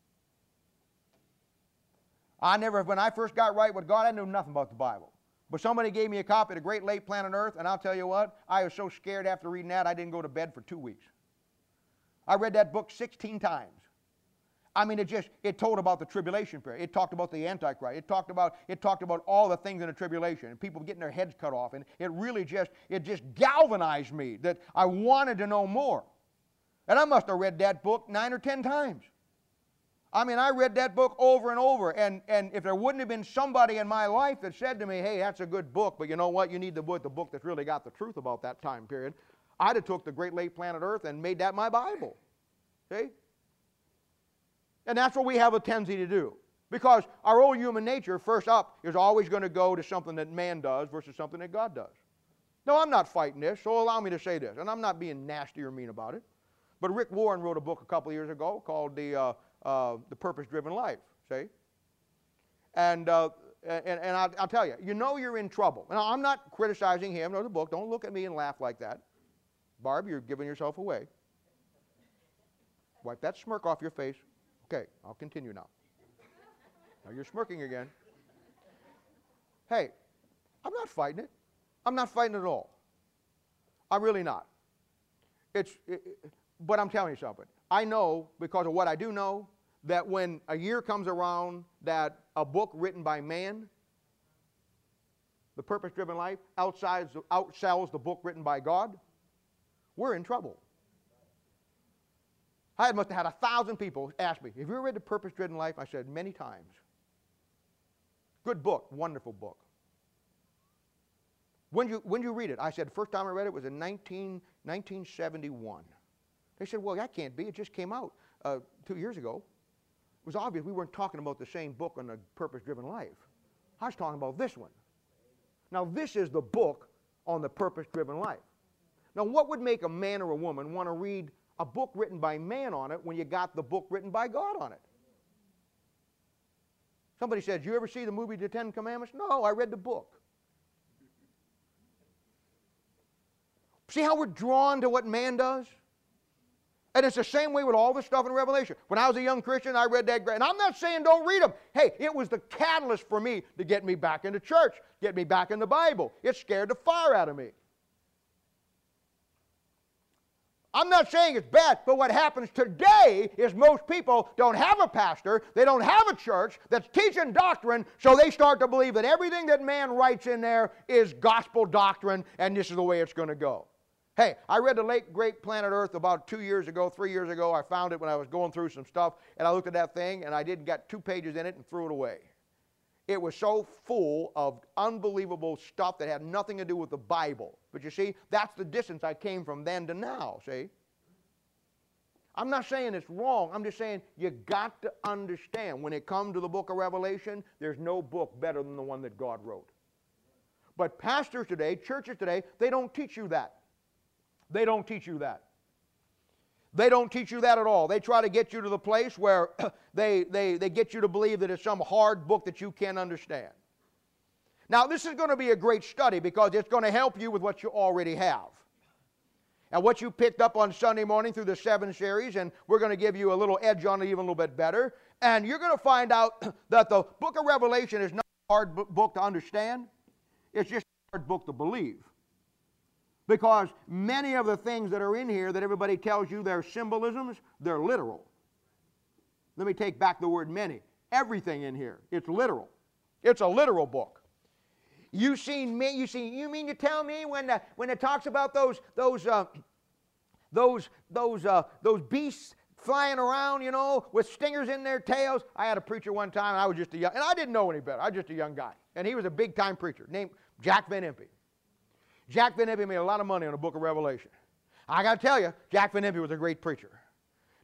I never, when I first got right with God, I knew nothing about the Bible. But somebody gave me a copy of The Great Late Planet Earth, and I'll tell you what, I was so scared after reading that, I didn't go to bed for two weeks. I read that book sixteen times. I mean, it just, it told about the tribulation period. It talked about the Antichrist. It talked about, it talked about all the things in the tribulation and people getting their heads cut off. And it really just, it just galvanized me that I wanted to know more. And I must have read that book nine or ten times. I mean, I read that book over and over. And, and if there wouldn't have been somebody in my life that said to me, hey, that's a good book, but you know what? You need the book, the book that's really got the truth about that time period. I'd have took The Great Late Planet Earth and made that my Bible. See? And that's what we have a tendency to do. Because our old human nature, first up, is always going to go to something that man does versus something that God does. No, I'm not fighting this, so allow me to say this. And I'm not being nasty or mean about it. But Rick Warren wrote a book a couple of years ago called The, uh, uh, the Purpose-Driven Life, see? And, uh, and, and I'll, I'll tell you, you know you're in trouble. Now, I'm not criticizing him or the book. Don't look at me and laugh like that. Barb, you're giving yourself away. Wipe that smirk off your face. Okay, I'll continue now. Now you're smirking again. Hey, I'm not fighting it. I'm not fighting it at all. I'm really not. It's, it, it, but I'm telling you something. I know, because of what I do know, that when a year comes around that a book written by man, The Purpose-Driven Life, outsides, outsells the book written by God, we're in trouble. I must have had a thousand people ask me, have you ever read The Purpose-Driven Life? I said, many times. Good book, wonderful book. When you, when you read it? I said, first time I read it was in nineteen, nineteen seventy-one. They said, well, that can't be. It just came out uh, two years ago. It was obvious we weren't talking about the same book on The Purpose-Driven Life. I was talking about this one. Now, this is the book on the purpose-driven life. Now, what would make a man or a woman want to read a book written by man on it when you got the book written by God on it? Somebody said, did you ever see the movie The Ten Commandments? No, I read the book. See how we're drawn to what man does? And it's the same way with all the stuff in Revelation. When I was a young Christian, I read that, and I'm not saying don't read them. Hey, it was the catalyst for me to get me back into church, get me back in the Bible. It scared the fire out of me. I'm not saying it's bad, but what happens today is most people don't have a pastor, they don't have a church that's teaching doctrine, so they start to believe that everything that man writes in there is gospel doctrine, and this is the way it's going to go. Hey, I read The Late Great Planet Earth about two years ago, three years ago. I found it when I was going through some stuff, and I looked at that thing, and I didn't get two pages in it and threw it away. It was so full of unbelievable stuff that had nothing to do with the Bible. But you see, that's the distance I came from then to now, see? I'm not saying it's wrong. I'm just saying you got to understand when it comes to the book of Revelation, there's no book better than the one that God wrote. But pastors today, churches today, they don't teach you that. They don't teach you that. They don't teach you that at all. They try to get you to the place where they, they, they get you to believe that it's some hard book that you can't understand. Now, this is going to be a great study because it's going to help you with what you already have. And what you picked up on Sunday morning through the seven series, and we're going to give you a little edge on it even a little bit better. And you're going to find out that the book of Revelation is not a hard book to understand. It's just a hard book to believe. Because many of the things that are in here that everybody tells you they're symbolisms, they're literal. Let me take back the word many. Everything in here, it's literal. It's a literal book. You seen me? You seen? You mean to tell me when the, when it talks about those those uh, those those uh, those beasts flying around, you know, with stingers in their tails? I had a preacher one time, and I was just a young, and I didn't know any better. I was just a young guy, and he was a big time preacher named Jack Van Impe. Jack Van Impe made a lot of money on the book of Revelation. I got to tell you, Jack Van Impe was a great preacher.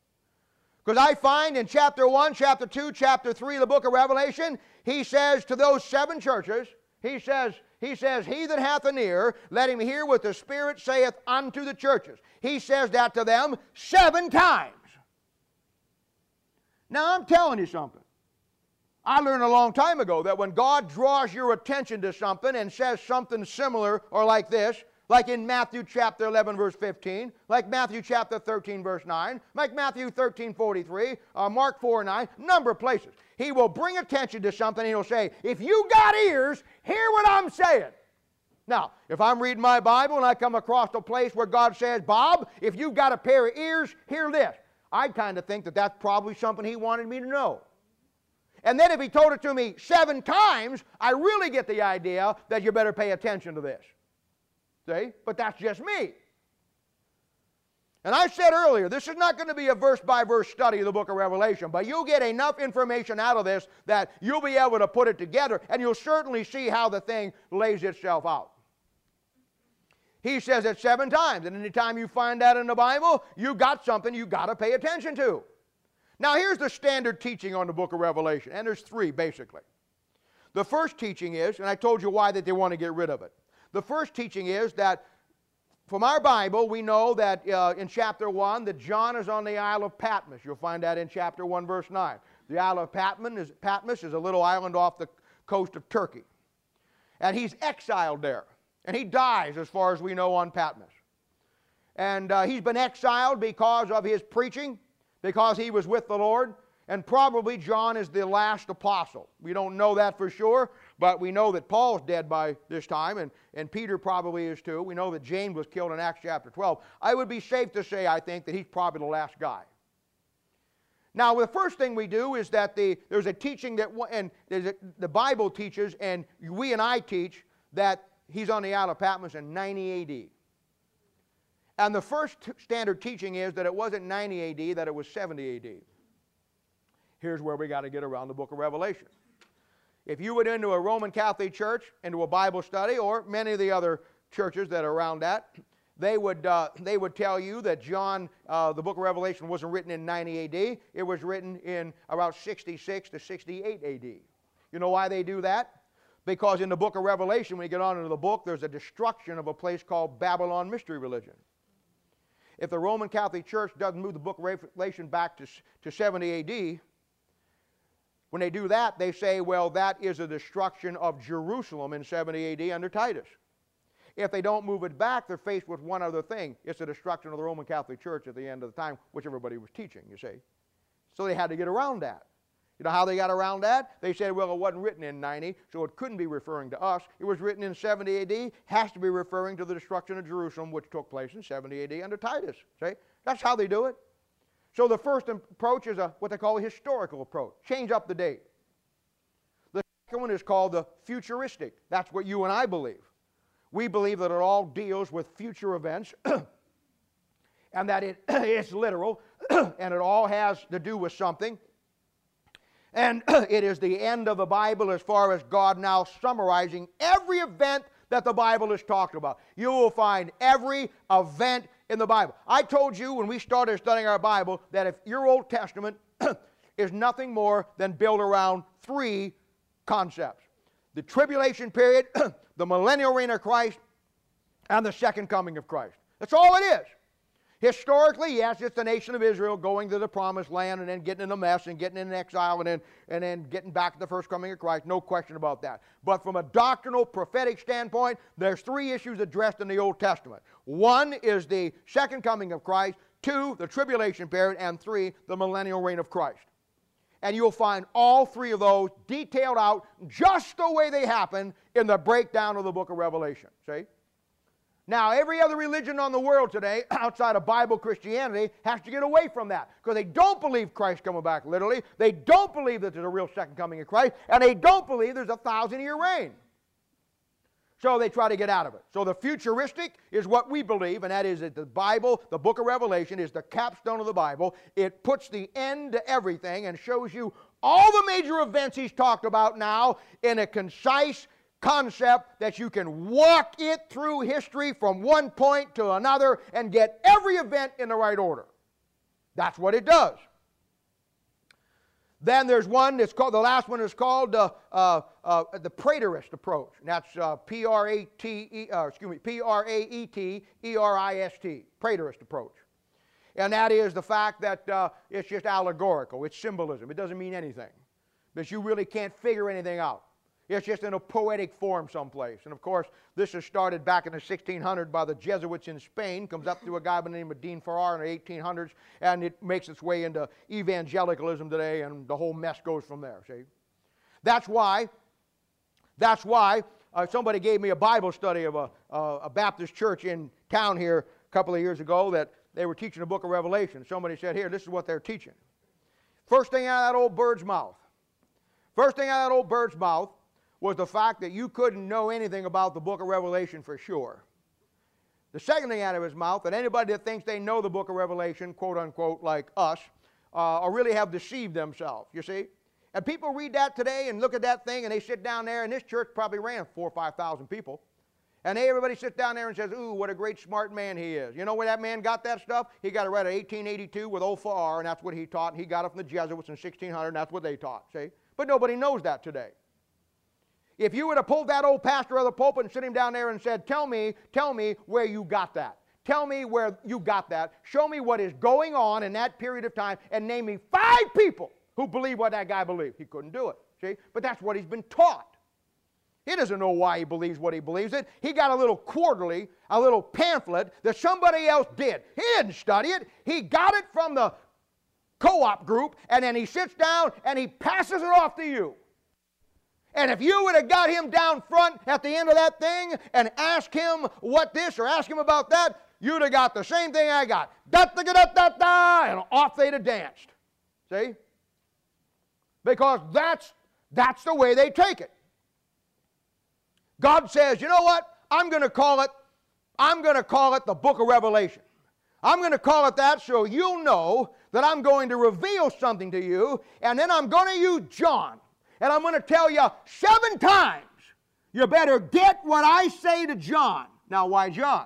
Because I find in chapter one, chapter two, chapter three of the book of Revelation, he says to those seven churches, he says, he says, he that hath an ear, let him hear what the Spirit saith unto the churches. He says that to them seven times. Now I'm telling you something. I learned a long time ago that when God draws your attention to something and says something similar or like this, like in Matthew chapter eleven verse fifteen, like Matthew chapter thirteen verse nine, like Matthew thirteen forty-three, uh, Mark four nine, number of places. He will bring attention to something and he'll say, if you got ears, hear what I'm saying. Now, if I'm reading my Bible and I come across a place where God says, Bob, if you've got a pair of ears, hear this. I kind of think that that's probably something he wanted me to know. And then if he told it to me seven times, I really get the idea that you better pay attention to this. See? But that's just me. And I said earlier, this is not going to be a verse-by-verse study of the book of Revelation, but you'll get enough information out of this that you'll be able to put it together, and you'll certainly see how the thing lays itself out. He says it seven times, and anytime you find that in the Bible, you got something you got to pay attention to. Now here's the standard teaching on the book of Revelation, and there's three basically. The first teaching is, and I told you why that they want to get rid of it. The first teaching is that from our Bible, we know that uh, in chapter one that John is on the Isle of Patmos. You'll find that in chapter one, verse nine. The Isle of Patmos is, Patmos is a little island off the coast of Turkey. And he's exiled there. And he dies, as far as we know, on Patmos. And uh, he's been exiled because of his preaching, because he was with the Lord. And probably John is the last apostle. We don't know that for sure, but we know that Paul's dead by this time, and, and Peter probably is too. We know that James was killed in Acts chapter twelve. I would be safe to say, I think, that he's probably the last guy. Now, the first thing we do is that the, there's a teaching that, and a, the Bible teaches, and we and I teach, that he's on the Isle of Patmos in ninety A D. And the first standard teaching is that it wasn't ninety A D, that it was seventy A D. Here's where we got to get around the book of Revelation. If you went into a Roman Catholic church, into a Bible study, or many of the other churches that are around that, they would, uh, they would tell you that John, uh, the book of Revelation wasn't written in ninety A D. It was written in about sixty-six to sixty-eight A D. You know why they do that? Because in the book of Revelation, when you get on into the book, there's a destruction of a place called Babylon Mystery Religion. If the Roman Catholic Church doesn't move the book of Revelation back to, to seventy A D, when they do that, they say, well, that is a destruction of Jerusalem in seventy A D under Titus. If they don't move it back, they're faced with one other thing. It's the destruction of the Roman Catholic Church at the end of the time, which everybody was teaching, you see. So they had to get around that. You know how they got around that? They said, well, it wasn't written in ninety, so it couldn't be referring to us. It was written in seventy A D, has to be referring to the destruction of Jerusalem, which took place in seventy A D under Titus. See? That's how they do it. So the first approach is a, what they call a historical approach. Change up the date. The second one is called the futuristic. That's what you and I believe. We believe that it all deals with future events and that it, it's literal and it all has to do with something. And it is the end of the Bible as far as God now summarizing every event that the Bible is talking about. You will find every event in the Bible. I told you when we started studying our Bible that if your Old Testament is nothing more than built around three concepts. The tribulation period, the millennial reign of Christ, and the second coming of Christ. That's all it is. Historically, yes, it's the nation of Israel going to the promised land and then getting in a mess and getting in exile and then, and then getting back to the first coming of Christ. No question about that. But from a doctrinal, prophetic standpoint, there's three issues addressed in the Old Testament. One is the second coming of Christ. Two, the tribulation period. And three, the millennial reign of Christ. And you'll find all three of those detailed out just the way they happen in the breakdown of the book of Revelation. See? Now, every other religion on the world today, outside of Bible Christianity, has to get away from that. Because they don't believe Christ's coming back literally. They don't believe that there's a real second coming of Christ. And they don't believe there's a thousand-year reign. So they try to get out of it. So the futuristic is what we believe, and that is that the Bible, the book of Revelation, is the capstone of the Bible. It puts the end to everything and shows you all the major events he's talked about now in a concise concept that you can walk it through history from one point to another and get every event in the right order. That's what it does. Then there's one that's called, the last one is called uh, uh, uh, the Praetorist approach. And that's uh, P R A T E, uh, excuse me, P R A E T E R I S T, Praetorist approach. And that is the fact that uh, it's just allegorical. It's symbolism. It doesn't mean anything. Because you really can't figure anything out. It's just in a poetic form someplace. And of course, this is started back in the sixteen hundreds by the Jesuits in Spain, comes up to a guy by the name of Dean Farrar in the eighteen hundreds, and it makes its way into evangelicalism today, and the whole mess goes from there, see? That's why, that's why uh, somebody gave me a Bible study of a, uh, a Baptist church in town here a couple of years ago that they were teaching the book of Revelation. Somebody said, here, this is what they're teaching. First thing out of that old bird's mouth, first thing out of that old bird's mouth, was the fact that you couldn't know anything about the book of Revelation for sure. The second thing out of his mouth, that anybody that thinks they know the book of Revelation, quote unquote, like us, uh, or really have deceived themselves, you see? And people read that today and look at that thing, and they sit down there, and this church probably ran four or five thousand people. And they, everybody sits down there and says, ooh, what a great smart man he is. You know where that man got that stuff? He got it right in eighteen eighty-two with old Farrar, and that's what he taught. And he got it from the Jesuits in sixteen hundred, and that's what they taught, see? But nobody knows that today. If you would have pulled that old pastor out of the pulpit and sit him down there and said, tell me, tell me where you got that. Tell me where you got that. Show me what is going on in that period of time and name me five people who believe what that guy believed. He couldn't do it, see? But that's what he's been taught. He doesn't know why he believes what he believes it. He got a little quarterly, a little pamphlet that somebody else did. He didn't study it. He got it from the co-op group, and then he sits down and he passes it off to you. And if you would have got him down front at the end of that thing and asked him what this or asked him about that, you'd have got the same thing I got. Da-da-da-da-da, and off they'd have danced. See? Because that's, that's the way they take it. God says, you know what? I'm going to call it, I'm going to call it the book of Revelation. I'm going to call it that so you'll know that I'm going to reveal something to you, and then I'm going to use John. And I'm going to tell you seven times, you better get what I say to John. Now, why John?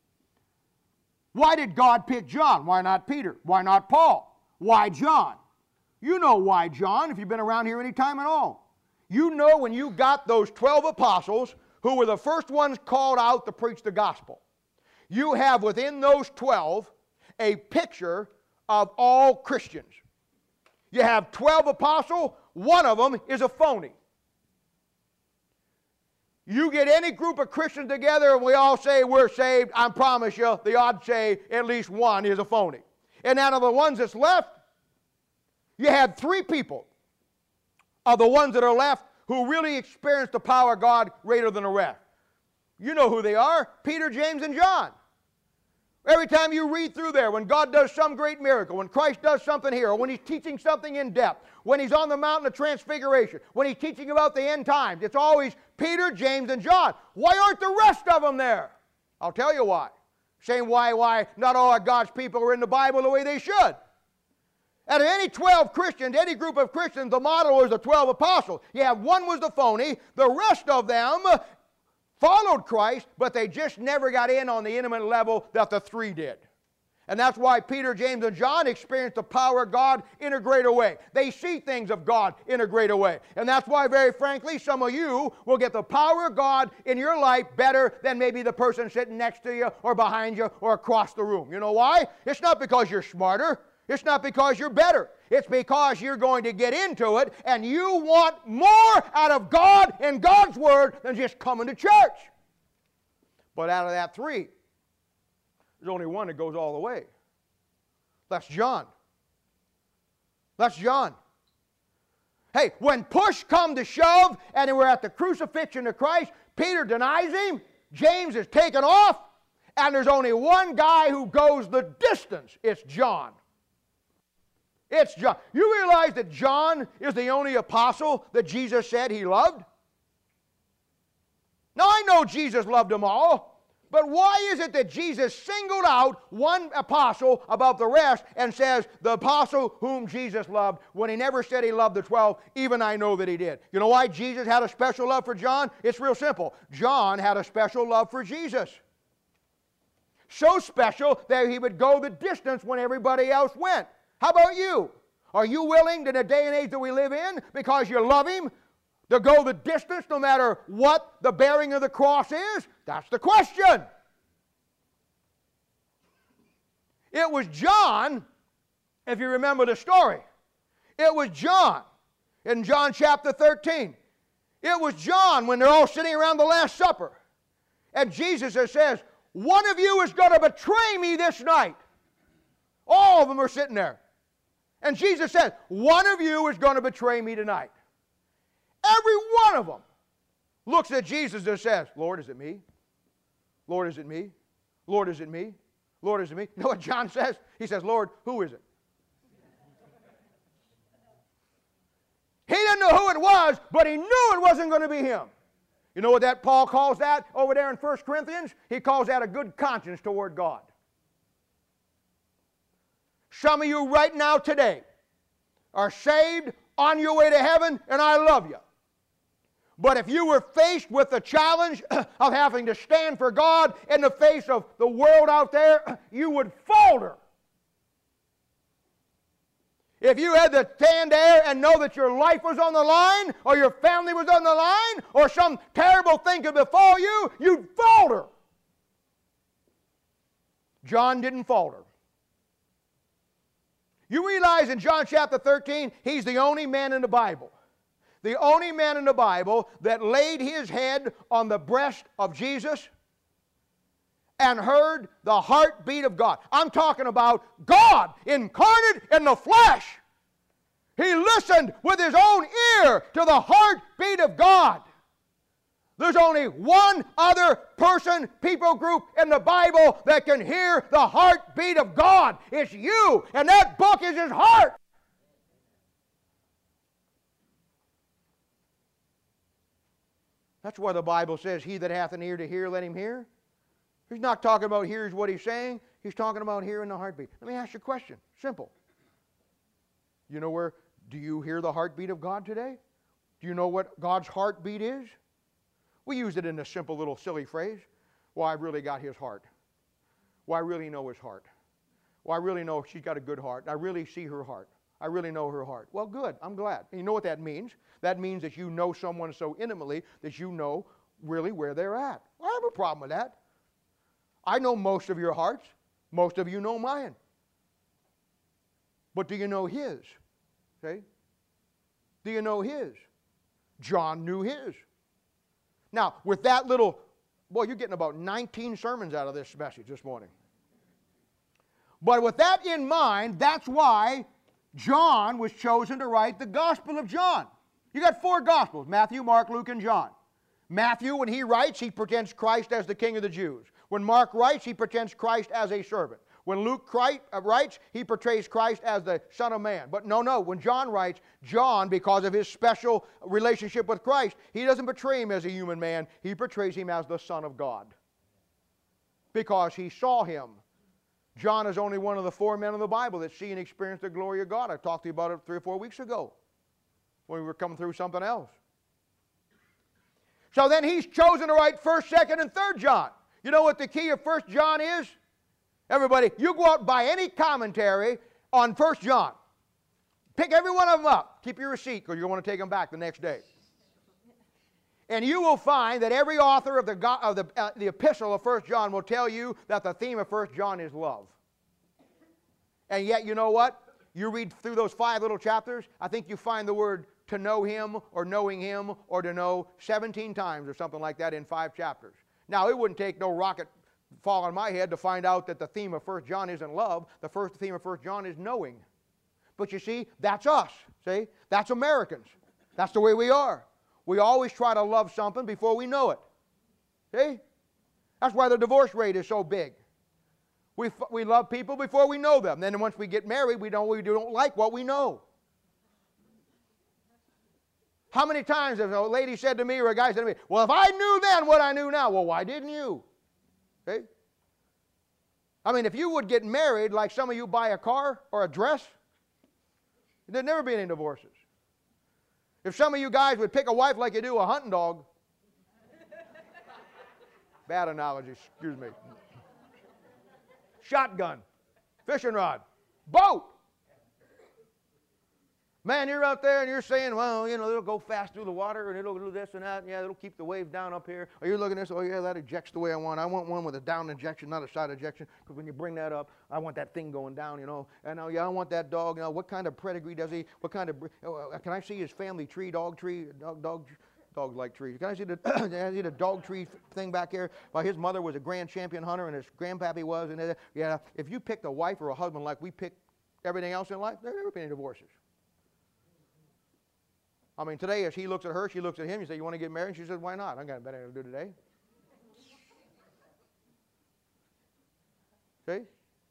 Why did God pick John? Why not Peter? Why not Paul? Why John? You know why John, if you've been around here any time at all. You know when you got those twelve apostles who were the first ones called out to preach the gospel. You have within those twelve a picture of all Christians. You have twelve apostles, one of them is a phony. You get any group of Christians together and we all say we're saved, I promise you the odds say at least one is a phony. And out of the ones that's left, you had three people of the ones that are left who really experienced the power of God greater than the rest. You know who they are, Peter, James, and John. Every time you read through there, when God does some great miracle, when Christ does something here, or when He's teaching something in depth, when He's on the mountain of transfiguration, when He's teaching about the end times, it's always Peter, James, and John. Why aren't the rest of them there? I'll tell you why. Saying why, why not all of God's people are in the Bible the way they should. Out of any twelve Christians, any group of Christians, the model is the twelve apostles. You have one was the phony, the rest of them followed Christ, but they just never got in on the intimate level that the three did. And that's why Peter, James, and John experienced the power of God in a greater way. They see things of God in a greater way. And that's why, very frankly, some of you will get the power of God in your life better than maybe the person sitting next to you or behind you or across the room. You know why? It's not because you're smarter. It's not because you're better. It's because you're going to get into it and you want more out of God and God's Word than just coming to church. But out of that three, there's only one that goes all the way. That's John. That's John. Hey, when push come to shove and we're at the crucifixion of Christ, Peter denies Him, James is taken off, and there's only one guy who goes the distance. It's John. It's John. You realize that John is the only apostle that Jesus said He loved? Now, I know Jesus loved them all, but why is it that Jesus singled out one apostle above the rest and says, the apostle whom Jesus loved, when He never said He loved the twelve, even I know that He did? You know why Jesus had a special love for John? It's real simple. John had a special love for Jesus. So special that he would go the distance when everybody else went. How about you? Are you willing in the day and age that we live in, because you love Him, to go the distance no matter what the bearing of the cross is? That's the question. It was John, if you remember the story. It was John in John chapter thirteen. It was John when they're all sitting around the Last Supper. And Jesus says, one of you is going to betray me this night. All of them are sitting there. And Jesus says, one of you is going to betray me tonight. Every one of them looks at Jesus and says, Lord, is it me? Lord, is it me? Lord, is it me? Lord, is it me? You know what John says? He says, Lord, who is it? He didn't know who it was, but he knew it wasn't going to be him. You know what that Paul calls that over there in First Corinthians? He calls that a good conscience toward God. Some of you right now today are saved, on your way to heaven, and I love you. But if you were faced with the challenge of having to stand for God in the face of the world out there, you would falter. If you had to stand there and know that your life was on the line, or your family was on the line, or some terrible thing could befall you, you'd falter. John didn't falter. You realize in John chapter thirteen, he's the only man in the Bible. The only man in the Bible that laid his head on the breast of Jesus and heard the heartbeat of God. I'm talking about God incarnate in the flesh. He listened with his own ear to the heartbeat of God. There's only one other person, people group in the Bible that can hear the heartbeat of God. It's you, and that book is His heart. That's why the Bible says, he that hath an ear to hear, let him hear. He's not talking about here's what he's saying. He's talking about hearing the heartbeat. Let me ask you a question. Simple. You know where, do you hear the heartbeat of God today? Do you know what God's heartbeat is? We use it in a simple little silly phrase. Well, I really got His heart. Well, I really know His heart. Well, I really know she's got a good heart. I really see her heart. I really know her heart. Well, good. I'm glad. And you know what that means? That means that you know someone so intimately that you know really where they're at. I don't have a problem with that. I know most of your hearts. Most of you know mine. But do you know His? Okay? Do you know His? John knew His. Now, with that little, boy, you're getting about nineteen sermons out of this message this morning. But with that in mind, that's why John was chosen to write the Gospel of John. You got four Gospels, Matthew, Mark, Luke, and John. Matthew, when he writes, he pretends Christ as the King of the Jews. When Mark writes, he pretends Christ as a servant. When Luke writes, he portrays Christ as the Son of Man. But no, no, when John writes, John, because of his special relationship with Christ, he doesn't portray him as a human man. He portrays him as the Son of God. Because he saw him. John is only one of the four men in the Bible that see and experience the glory of God. I talked to you about it three or four weeks ago when we were coming through something else. So then he's chosen to write first, second, and third John. You know what the key of first John is? Everybody, you go out and buy any commentary on first John. Pick every one of them up. Keep your receipt because you're going to want to take them back the next day. And you will find that every author of the, of the, uh, the epistle of first John will tell you that the theme of first John is love. And yet, you know what? You read through those five little chapters, I think you find the word to know Him or knowing Him or to know seventeen times or something like that in five chapters. Now, it wouldn't take no rocket fall on my head to find out that the theme of first John isn't love. The first theme of first John is knowing. But you see, that's us. See? That's Americans. That's the way we are. We always try to love something before we know it. See? That's why the divorce rate is so big. We, we love people before we know them. Then once we get married, we don't, we don't like what we know. How many times has a lady said to me or a guy said to me, well, if I knew then what I knew now, well, why didn't you? Okay? I mean, if you would get married like some of you buy a car or a dress, there'd never be any divorces. If some of you guys would pick a wife like you do a hunting dog, bad analogy, excuse me. Shotgun, fishing rod, boat. Man, you're out there and you're saying, well, you know, it'll go fast through the water and it'll do this and that. Yeah, it'll keep the wave down up here. Or you're looking at this, oh, yeah, that ejects the way I want. I want one with a down injection, not a side injection. Because when you bring that up, I want that thing going down, you know. And now, yeah, I want that dog. You know, what kind of pedigree does he? What kind of, uh, can I see his family tree, dog tree, dog, dog, dog like trees? Can I see the, can I see the dog tree thing back here? Well, his mother was a grand champion hunter and his grandpappy was. And uh, yeah, if you picked a wife or a husband like we pick everything else in life, there never be any divorces. I mean, today as he looks at her, she looks at him. You say, you want to get married? She says, why not? I got better to do today. See?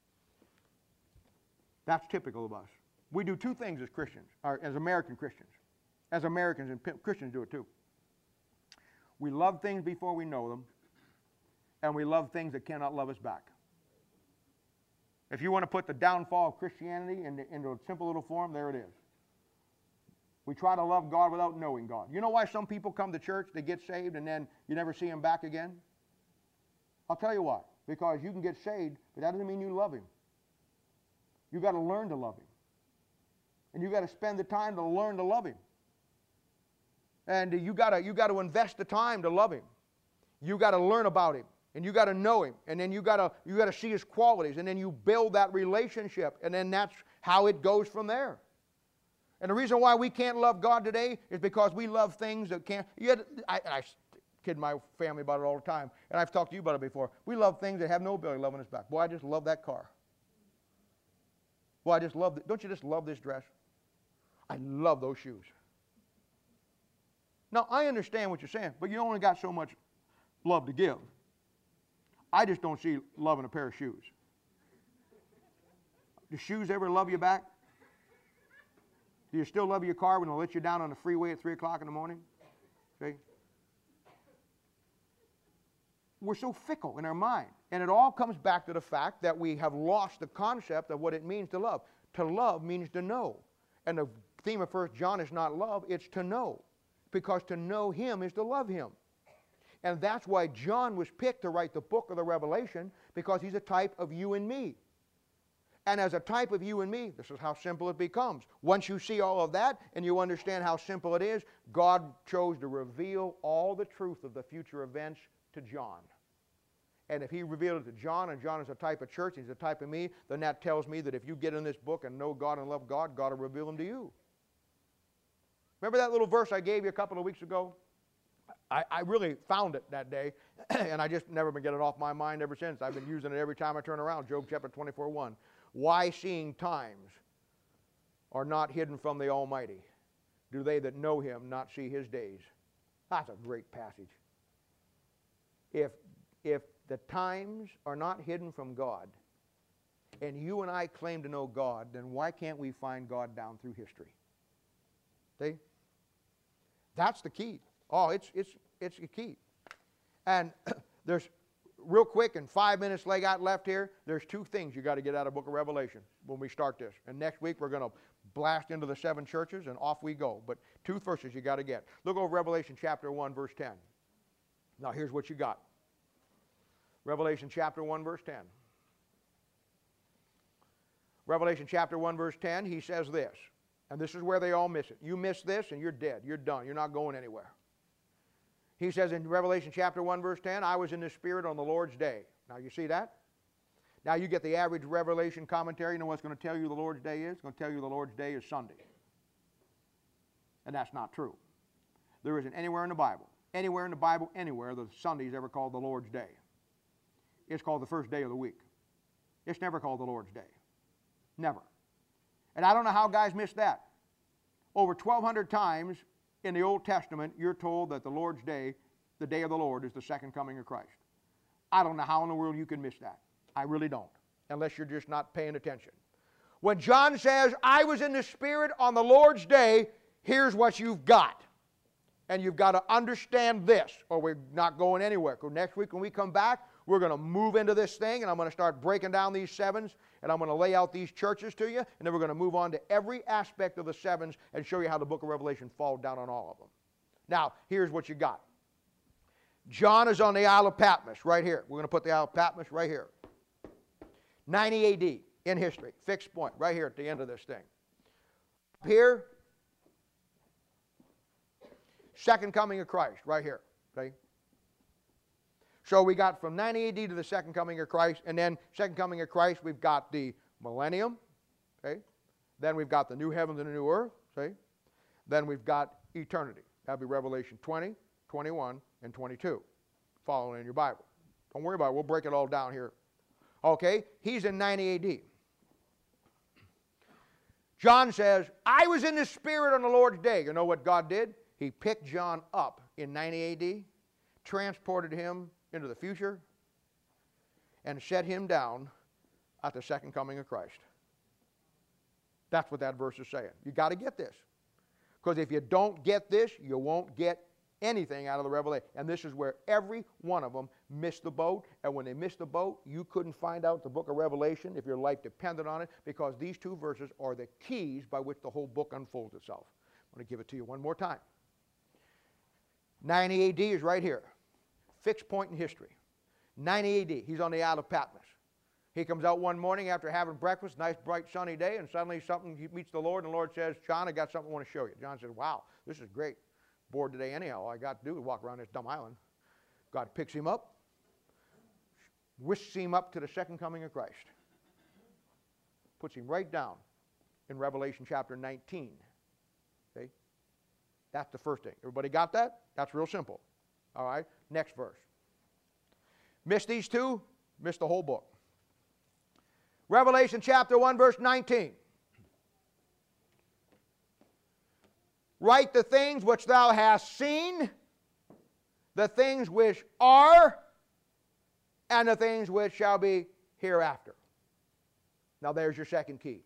That's typical of us. We do two things as Christians, or as American Christians. As Americans, and Christians do it too. We love things before we know them, and we love things that cannot love us back. If you want to put the downfall of Christianity into, into a simple little form, there it is. We try to love God without knowing God. You know why some people come to church, they get saved, and then you never see them back again? I'll tell you why. Because you can get saved, but that doesn't mean you love Him. You've got to learn to love Him. And you've got to spend the time to learn to love Him. And you got to you got to invest the time to love Him. You got to learn about Him. And you got to know Him. And then you got to you got to see His qualities. And then you build that relationship. And then that's how it goes from there. And the reason why we can't love God today is because we love things that can't. You had, I, I kid my family about it all the time, and I've talked to you about it before. We love things that have no ability loving us back. Boy, I just love that car. Boy, I just love it. Don't you just love this dress? I love those shoes. Now, I understand what you're saying, but you only got so much love to give. I just don't see love in a pair of shoes. Do shoes ever love you back? Do you still love your car when it lets you down on the freeway at three o'clock in the morning? See? We're so fickle in our mind. And it all comes back to the fact that we have lost the concept of what it means to love. To love means to know. And the theme of First John is not love, it's to know. Because to know Him is to love Him. And that's why John was picked to write the book of the Revelation, because he's a type of you and me. And as a type of you and me, this is how simple it becomes. Once you see all of that and you understand how simple it is, God chose to reveal all the truth of the future events to John. And if He revealed it to John, and John is a type of church, he's a type of me, then that tells me that if you get in this book and know God and love God, God will reveal Him to you. Remember that little verse I gave you a couple of weeks ago? I, I really found it that day, and I just never been getting it off my mind ever since. I've been using it every time I turn around. Job chapter twenty-four, one. Why, seeing times are not hidden from the Almighty, do they that know Him not see His days? That's a great passage. If, if the times are not hidden from God, and you and I claim to know God, then why can't we find God down through history? See? That's the key. Oh, it's, it's, it's the key. And there's, real quick, in five minutes they got left here, there's two things you got to get out of the book of Revelation when we start this. And next week we're going to blast into the seven churches and off we go. But two verses you got to get. Look over Revelation chapter one, verse ten. Now here's what you got. Revelation chapter one, verse ten. Revelation chapter one, verse ten, he says this. And this is where they all miss it. You miss this and you're dead. You're done. You're not going anywhere. He says in Revelation chapter one, verse ten, I was in the Spirit on the Lord's day. Now you see that? Now you get the average Revelation commentary. You know what's going to tell you the Lord's day is? It's going to tell you the Lord's day is Sunday. And that's not true. There isn't anywhere in the Bible, anywhere in the Bible, anywhere, that Sunday is ever called the Lord's day. It's called the first day of the week. It's never called the Lord's day. Never. And I don't know how guys miss that. Over twelve hundred times in the Old Testament, you're told that the Lord's day, the day of the Lord, is the second coming of Christ. I don't know how in the world you can miss that. I really don't, unless you're just not paying attention. When John says, I was in the Spirit on the Lord's day, here's what you've got. And you've got to understand this, or we're not going anywhere. Because next week when we come back, we're going to move into this thing, and I'm going to start breaking down these sevens, and I'm going to lay out these churches to you, and then we're going to move on to every aspect of the sevens and show you how the book of Revelation falls down on all of them. Now, here's what you got. John is on the Isle of Patmos right here. We're going to put the Isle of Patmos right here. ninety A D in history. Fixed point right here at the end of this thing. Up here second coming of Christ, right here. Okay? So we got from ninety A D to the second coming of Christ, and then second coming of Christ, we've got the millennium. Okay? Then we've got the new heavens and the new earth. Okay? Then we've got eternity. That'll be Revelation twenty, twenty-one, and twenty-two. Following in your Bible. Don't worry about it. We'll break it all down here. Okay? He's in ninety A D. John says, I was in the Spirit on the Lord's day. You know what God did? He picked John up in ninety A D, transported him into the future, and set him down at the second coming of Christ. That's what that verse is saying. You got to get this. Because if you don't get this, you won't get anything out of the Revelation. And this is where every one of them missed the boat. And when they missed the boat, you couldn't find out the book of Revelation if your life depended on it, because these two verses are the keys by which the whole book unfolds itself. I'm going to give it to you one more time. ninety A D is right here. Fixed point in history. ninety A D, he's on the Isle of Patmos. He comes out one morning after having breakfast, nice bright sunny day, and suddenly something, he meets the Lord, and the Lord says, John, I got something I want to show you. John says, wow, this is great. Bored today anyhow. All I got to do is walk around this dumb island. God picks him up, whisks him up to the second coming of Christ. Puts him right down in Revelation chapter nineteen. Okay? That's the first thing. Everybody got that? That's real simple. All right? Next verse. Miss these two, miss the whole book. Revelation chapter one, verse nineteen. Write the things which thou hast seen, the things which are, and the things which shall be hereafter. Now there's your second key.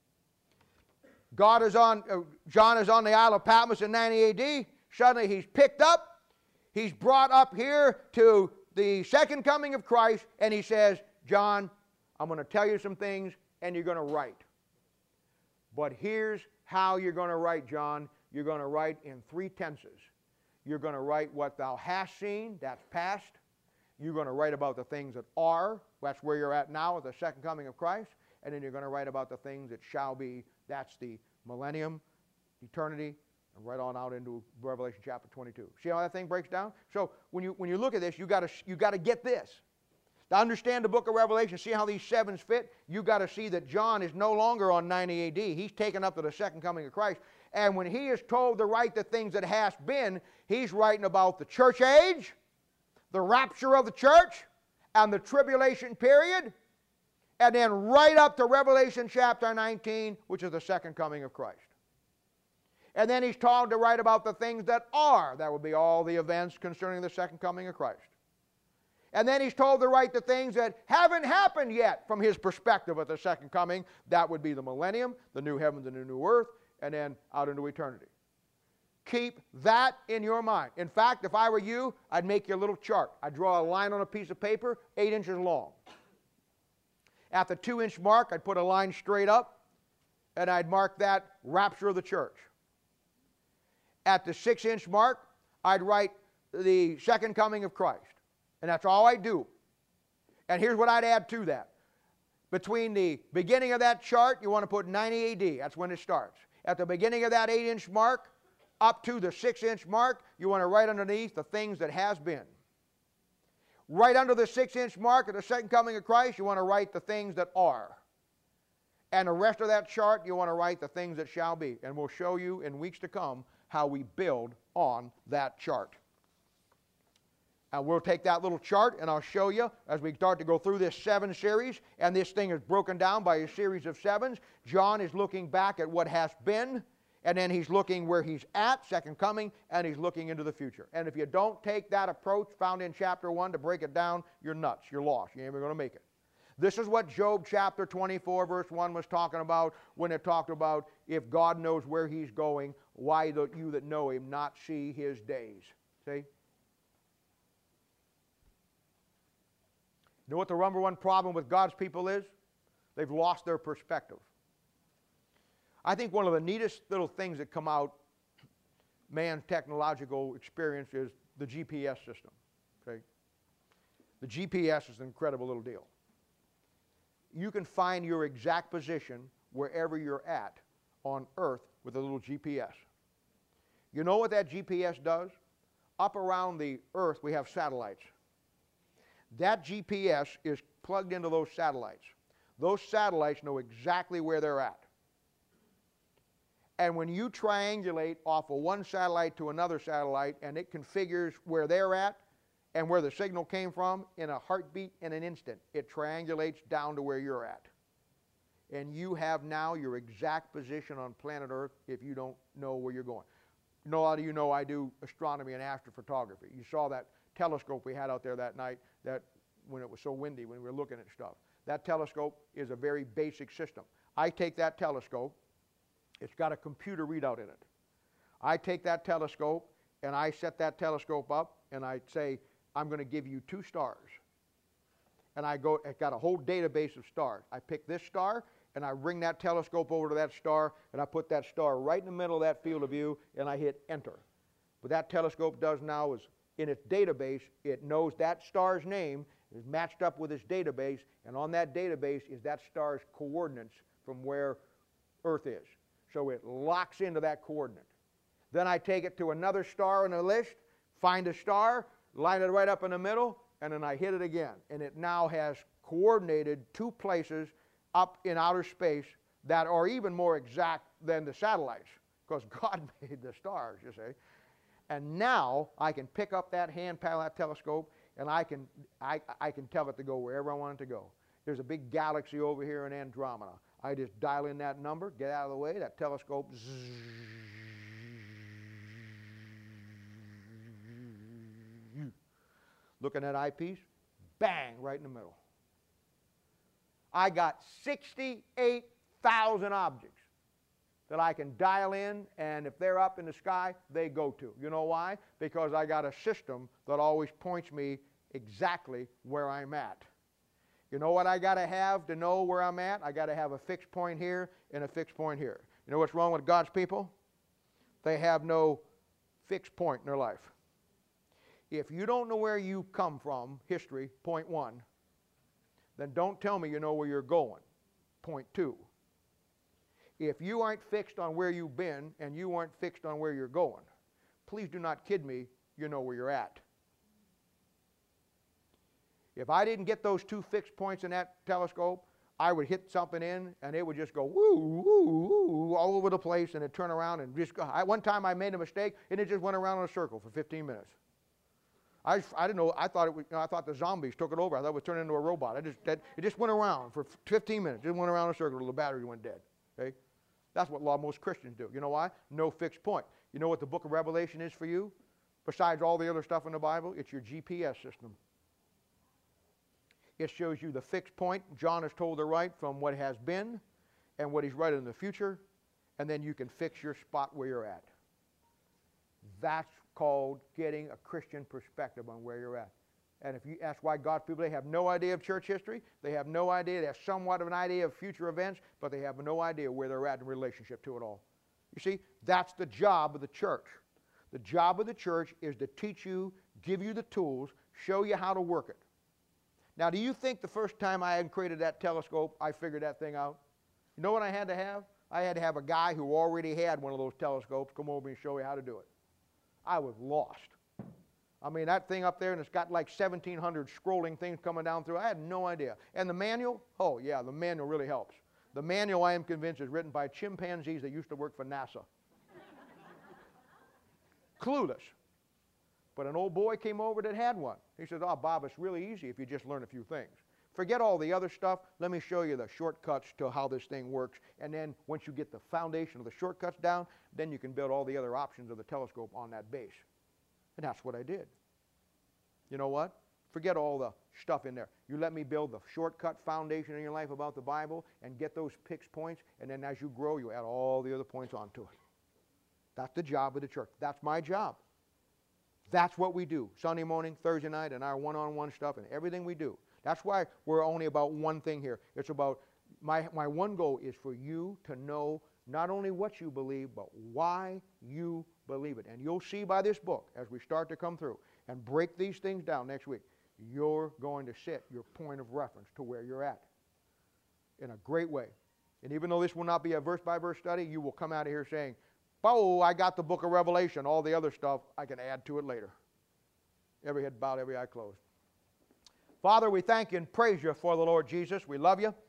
God is on, uh, John is on the Isle of Patmos in ninety A D. Suddenly he's picked up. He's brought up here to the second coming of Christ, and he says, John, I'm going to tell you some things, and you're going to write. But here's how you're going to write, John. You're going to write in three tenses. You're going to write what thou hast seen, that's past. You're going to write about the things that are, that's where you're at now at the second coming of Christ. And then you're going to write about the things that shall be, that's the millennium, eternity, and right on out into Revelation chapter twenty-two. See how that thing breaks down? So when you, when you look at this, you got to you got to get this. To understand the book of Revelation, see how these sevens fit, you got to see that John is no longer on ninety A D. He's taken up to the second coming of Christ. And when he is told to write the things that has been, he's writing about the church age, the rapture of the church, and the tribulation period, and then right up to Revelation chapter nineteen, which is the second coming of Christ. And then he's told to write about the things that are. That would be all the events concerning the second coming of Christ. And then he's told to write the things that haven't happened yet from his perspective at the second coming. That would be the millennium, the new heavens and the new earth, and then out into eternity. Keep that in your mind. In fact, if I were you, I'd make you a little chart. I'd draw a line on a piece of paper, eight inches long. At the two-inch mark, I'd put a line straight up, and I'd mark that rapture of the church. At the six-inch mark, I'd write the second coming of Christ. And that's all I do. And here's what I'd add to that. Between the beginning of that chart, you want to put ninety A D. That's when it starts. At the beginning of that eight-inch mark, up to the six-inch mark, you want to write underneath the things that has been. Right under the six-inch mark at the second coming of Christ, you want to write the things that are. And the rest of that chart, you want to write the things that shall be. And we'll show you in weeks to come how we build on that chart. And we'll take that little chart and I'll show you as we start to go through this seven series. And this thing is broken down by a series of sevens. John is looking back at what has been, and then he's looking where he's at, second coming, and he's looking into the future. And if you don't take that approach found in chapter one to break it down, you're nuts. You're lost. You ain't even going to make it. This is what Job chapter twenty-four verse one was talking about when it talked about if God knows where he's going, why do you that know him not see his days? See? You know what the number one problem with God's people is? They've lost their perspective. I think one of the neatest little things that come out man's technological experience is the G P S system. Okay? The G P S is an incredible little deal. You can find your exact position wherever you're at on Earth with a little G P S. You know what that G P S does? Up around the earth we have satellites. That G P S is plugged into those satellites. Those satellites know exactly where they're at. And when you triangulate off of one satellite to another satellite and it configures where they're at and where the signal came from in a heartbeat in an instant, it triangulates down to where you're at. And you have now your exact position on planet Earth if you don't know where you're going. You know, a lot of you know I do astronomy and astrophotography. You saw that telescope we had out there that night that when it was so windy when we were looking at stuff. That telescope is a very basic system. I take that telescope, it's got a computer readout in it. I take that telescope and I set that telescope up and I say, I'm going to give you two stars. And I go, it's got a whole database of stars. I pick this star and I bring that telescope over to that star and I put that star right in the middle of that field of view and I hit enter. What that telescope does now is in its database, it knows that star's name is matched up with its database, and on that database is that star's coordinates from where Earth is. So it locks into that coordinate. Then I take it to another star on the list, find a star, line it right up in the middle, and then I hit it again. And it now has coordinated two places up in outer space that are even more exact than the satellites, because God made the stars, you see. And now I can pick up that hand panel, that telescope, and I can, I, I can tell it to go wherever I want it to go. There's a big galaxy over here in Andromeda. I just dial in that number, get out of the way, that telescope, zzz, looking at eyepiece, bang, right in the middle. I got sixty-eight thousand objects that I can dial in, and if they're up in the sky, they go to. You know why? Because I got a system that always points me exactly where I'm at. You know what I got to have to know where I'm at? I got to have a fixed point here and a fixed point here. You know what's wrong with God's people? They have no fixed point in their life. If you don't know where you come from, history, point one, then don't tell me you know where you're going, point two. If you aren't fixed on where you've been and you aren't fixed on where you're going, please do not kid me, you know where you're at. If I didn't get those two fixed points in that telescope, I would hit something in and it would just go woo, woo, woo, all over the place and it'd turn around and just go. I, one time I made a mistake and it just went around in a circle for fifteen minutes. I, I didn't know, I thought, it was, you know, I thought the zombies took it over. I thought it would turn into a robot. I just, that, it just went around for fifteen minutes. It went around in a circle until the battery went dead. Okay? That's what law most Christians do. You know why? No fixed point. You know what the book of Revelation is for you? Besides all the other stuff in the Bible, it's your G P S system. It shows you the fixed point John is told to write from what has been and what he's writing in the future, and then you can fix your spot where you're at. That's called getting a Christian perspective on where you're at. And if you ask why God's people, they have no idea of church history, they have no idea, they have somewhat of an idea of future events, but they have no idea where they're at in relationship to it all. You see, that's the job of the church. The job of the church is to teach you, give you the tools, show you how to work it. Now, do you think the first time I had created that telescope, I figured that thing out? You know what I had to have? I had to have a guy who already had one of those telescopes come over and show you how to do it. I was lost. I mean, that thing up there, and it's got like seventeen hundred scrolling things coming down through. I had no idea. And the manual? Oh, yeah, the manual really helps. The manual, I am convinced, is written by chimpanzees that used to work for NASA. Clueless. But an old boy came over that had one. He says, oh, Bob, it's really easy if you just learn a few things. Forget all the other stuff. Let me show you the shortcuts to how this thing works. And then once you get the foundation of the shortcuts down, then you can build all the other options of the telescope on that base. And that's what I did. You know what? Forget all the stuff in there. You let me build the shortcut foundation in your life about the Bible and get those fixed points, and then as you grow, you add all the other points onto it. That's the job of the church. That's my job. That's what we do. Sunday morning, Thursday night, and our one-on-one stuff and everything we do. That's why we're only about one thing here. It's about, my, my one goal is for you to know not only what you believe, but why you believe it. And you'll see by this book, as we start to come through and break these things down next week, you're going to set your point of reference to where you're at in a great way. And even though this will not be a verse-by-verse study, you will come out of here saying, oh, I got the book of Revelation. All the other stuff, I can add to it later. Every head bowed, every eye closed. Father, we thank you and praise you for the Lord Jesus. We love you.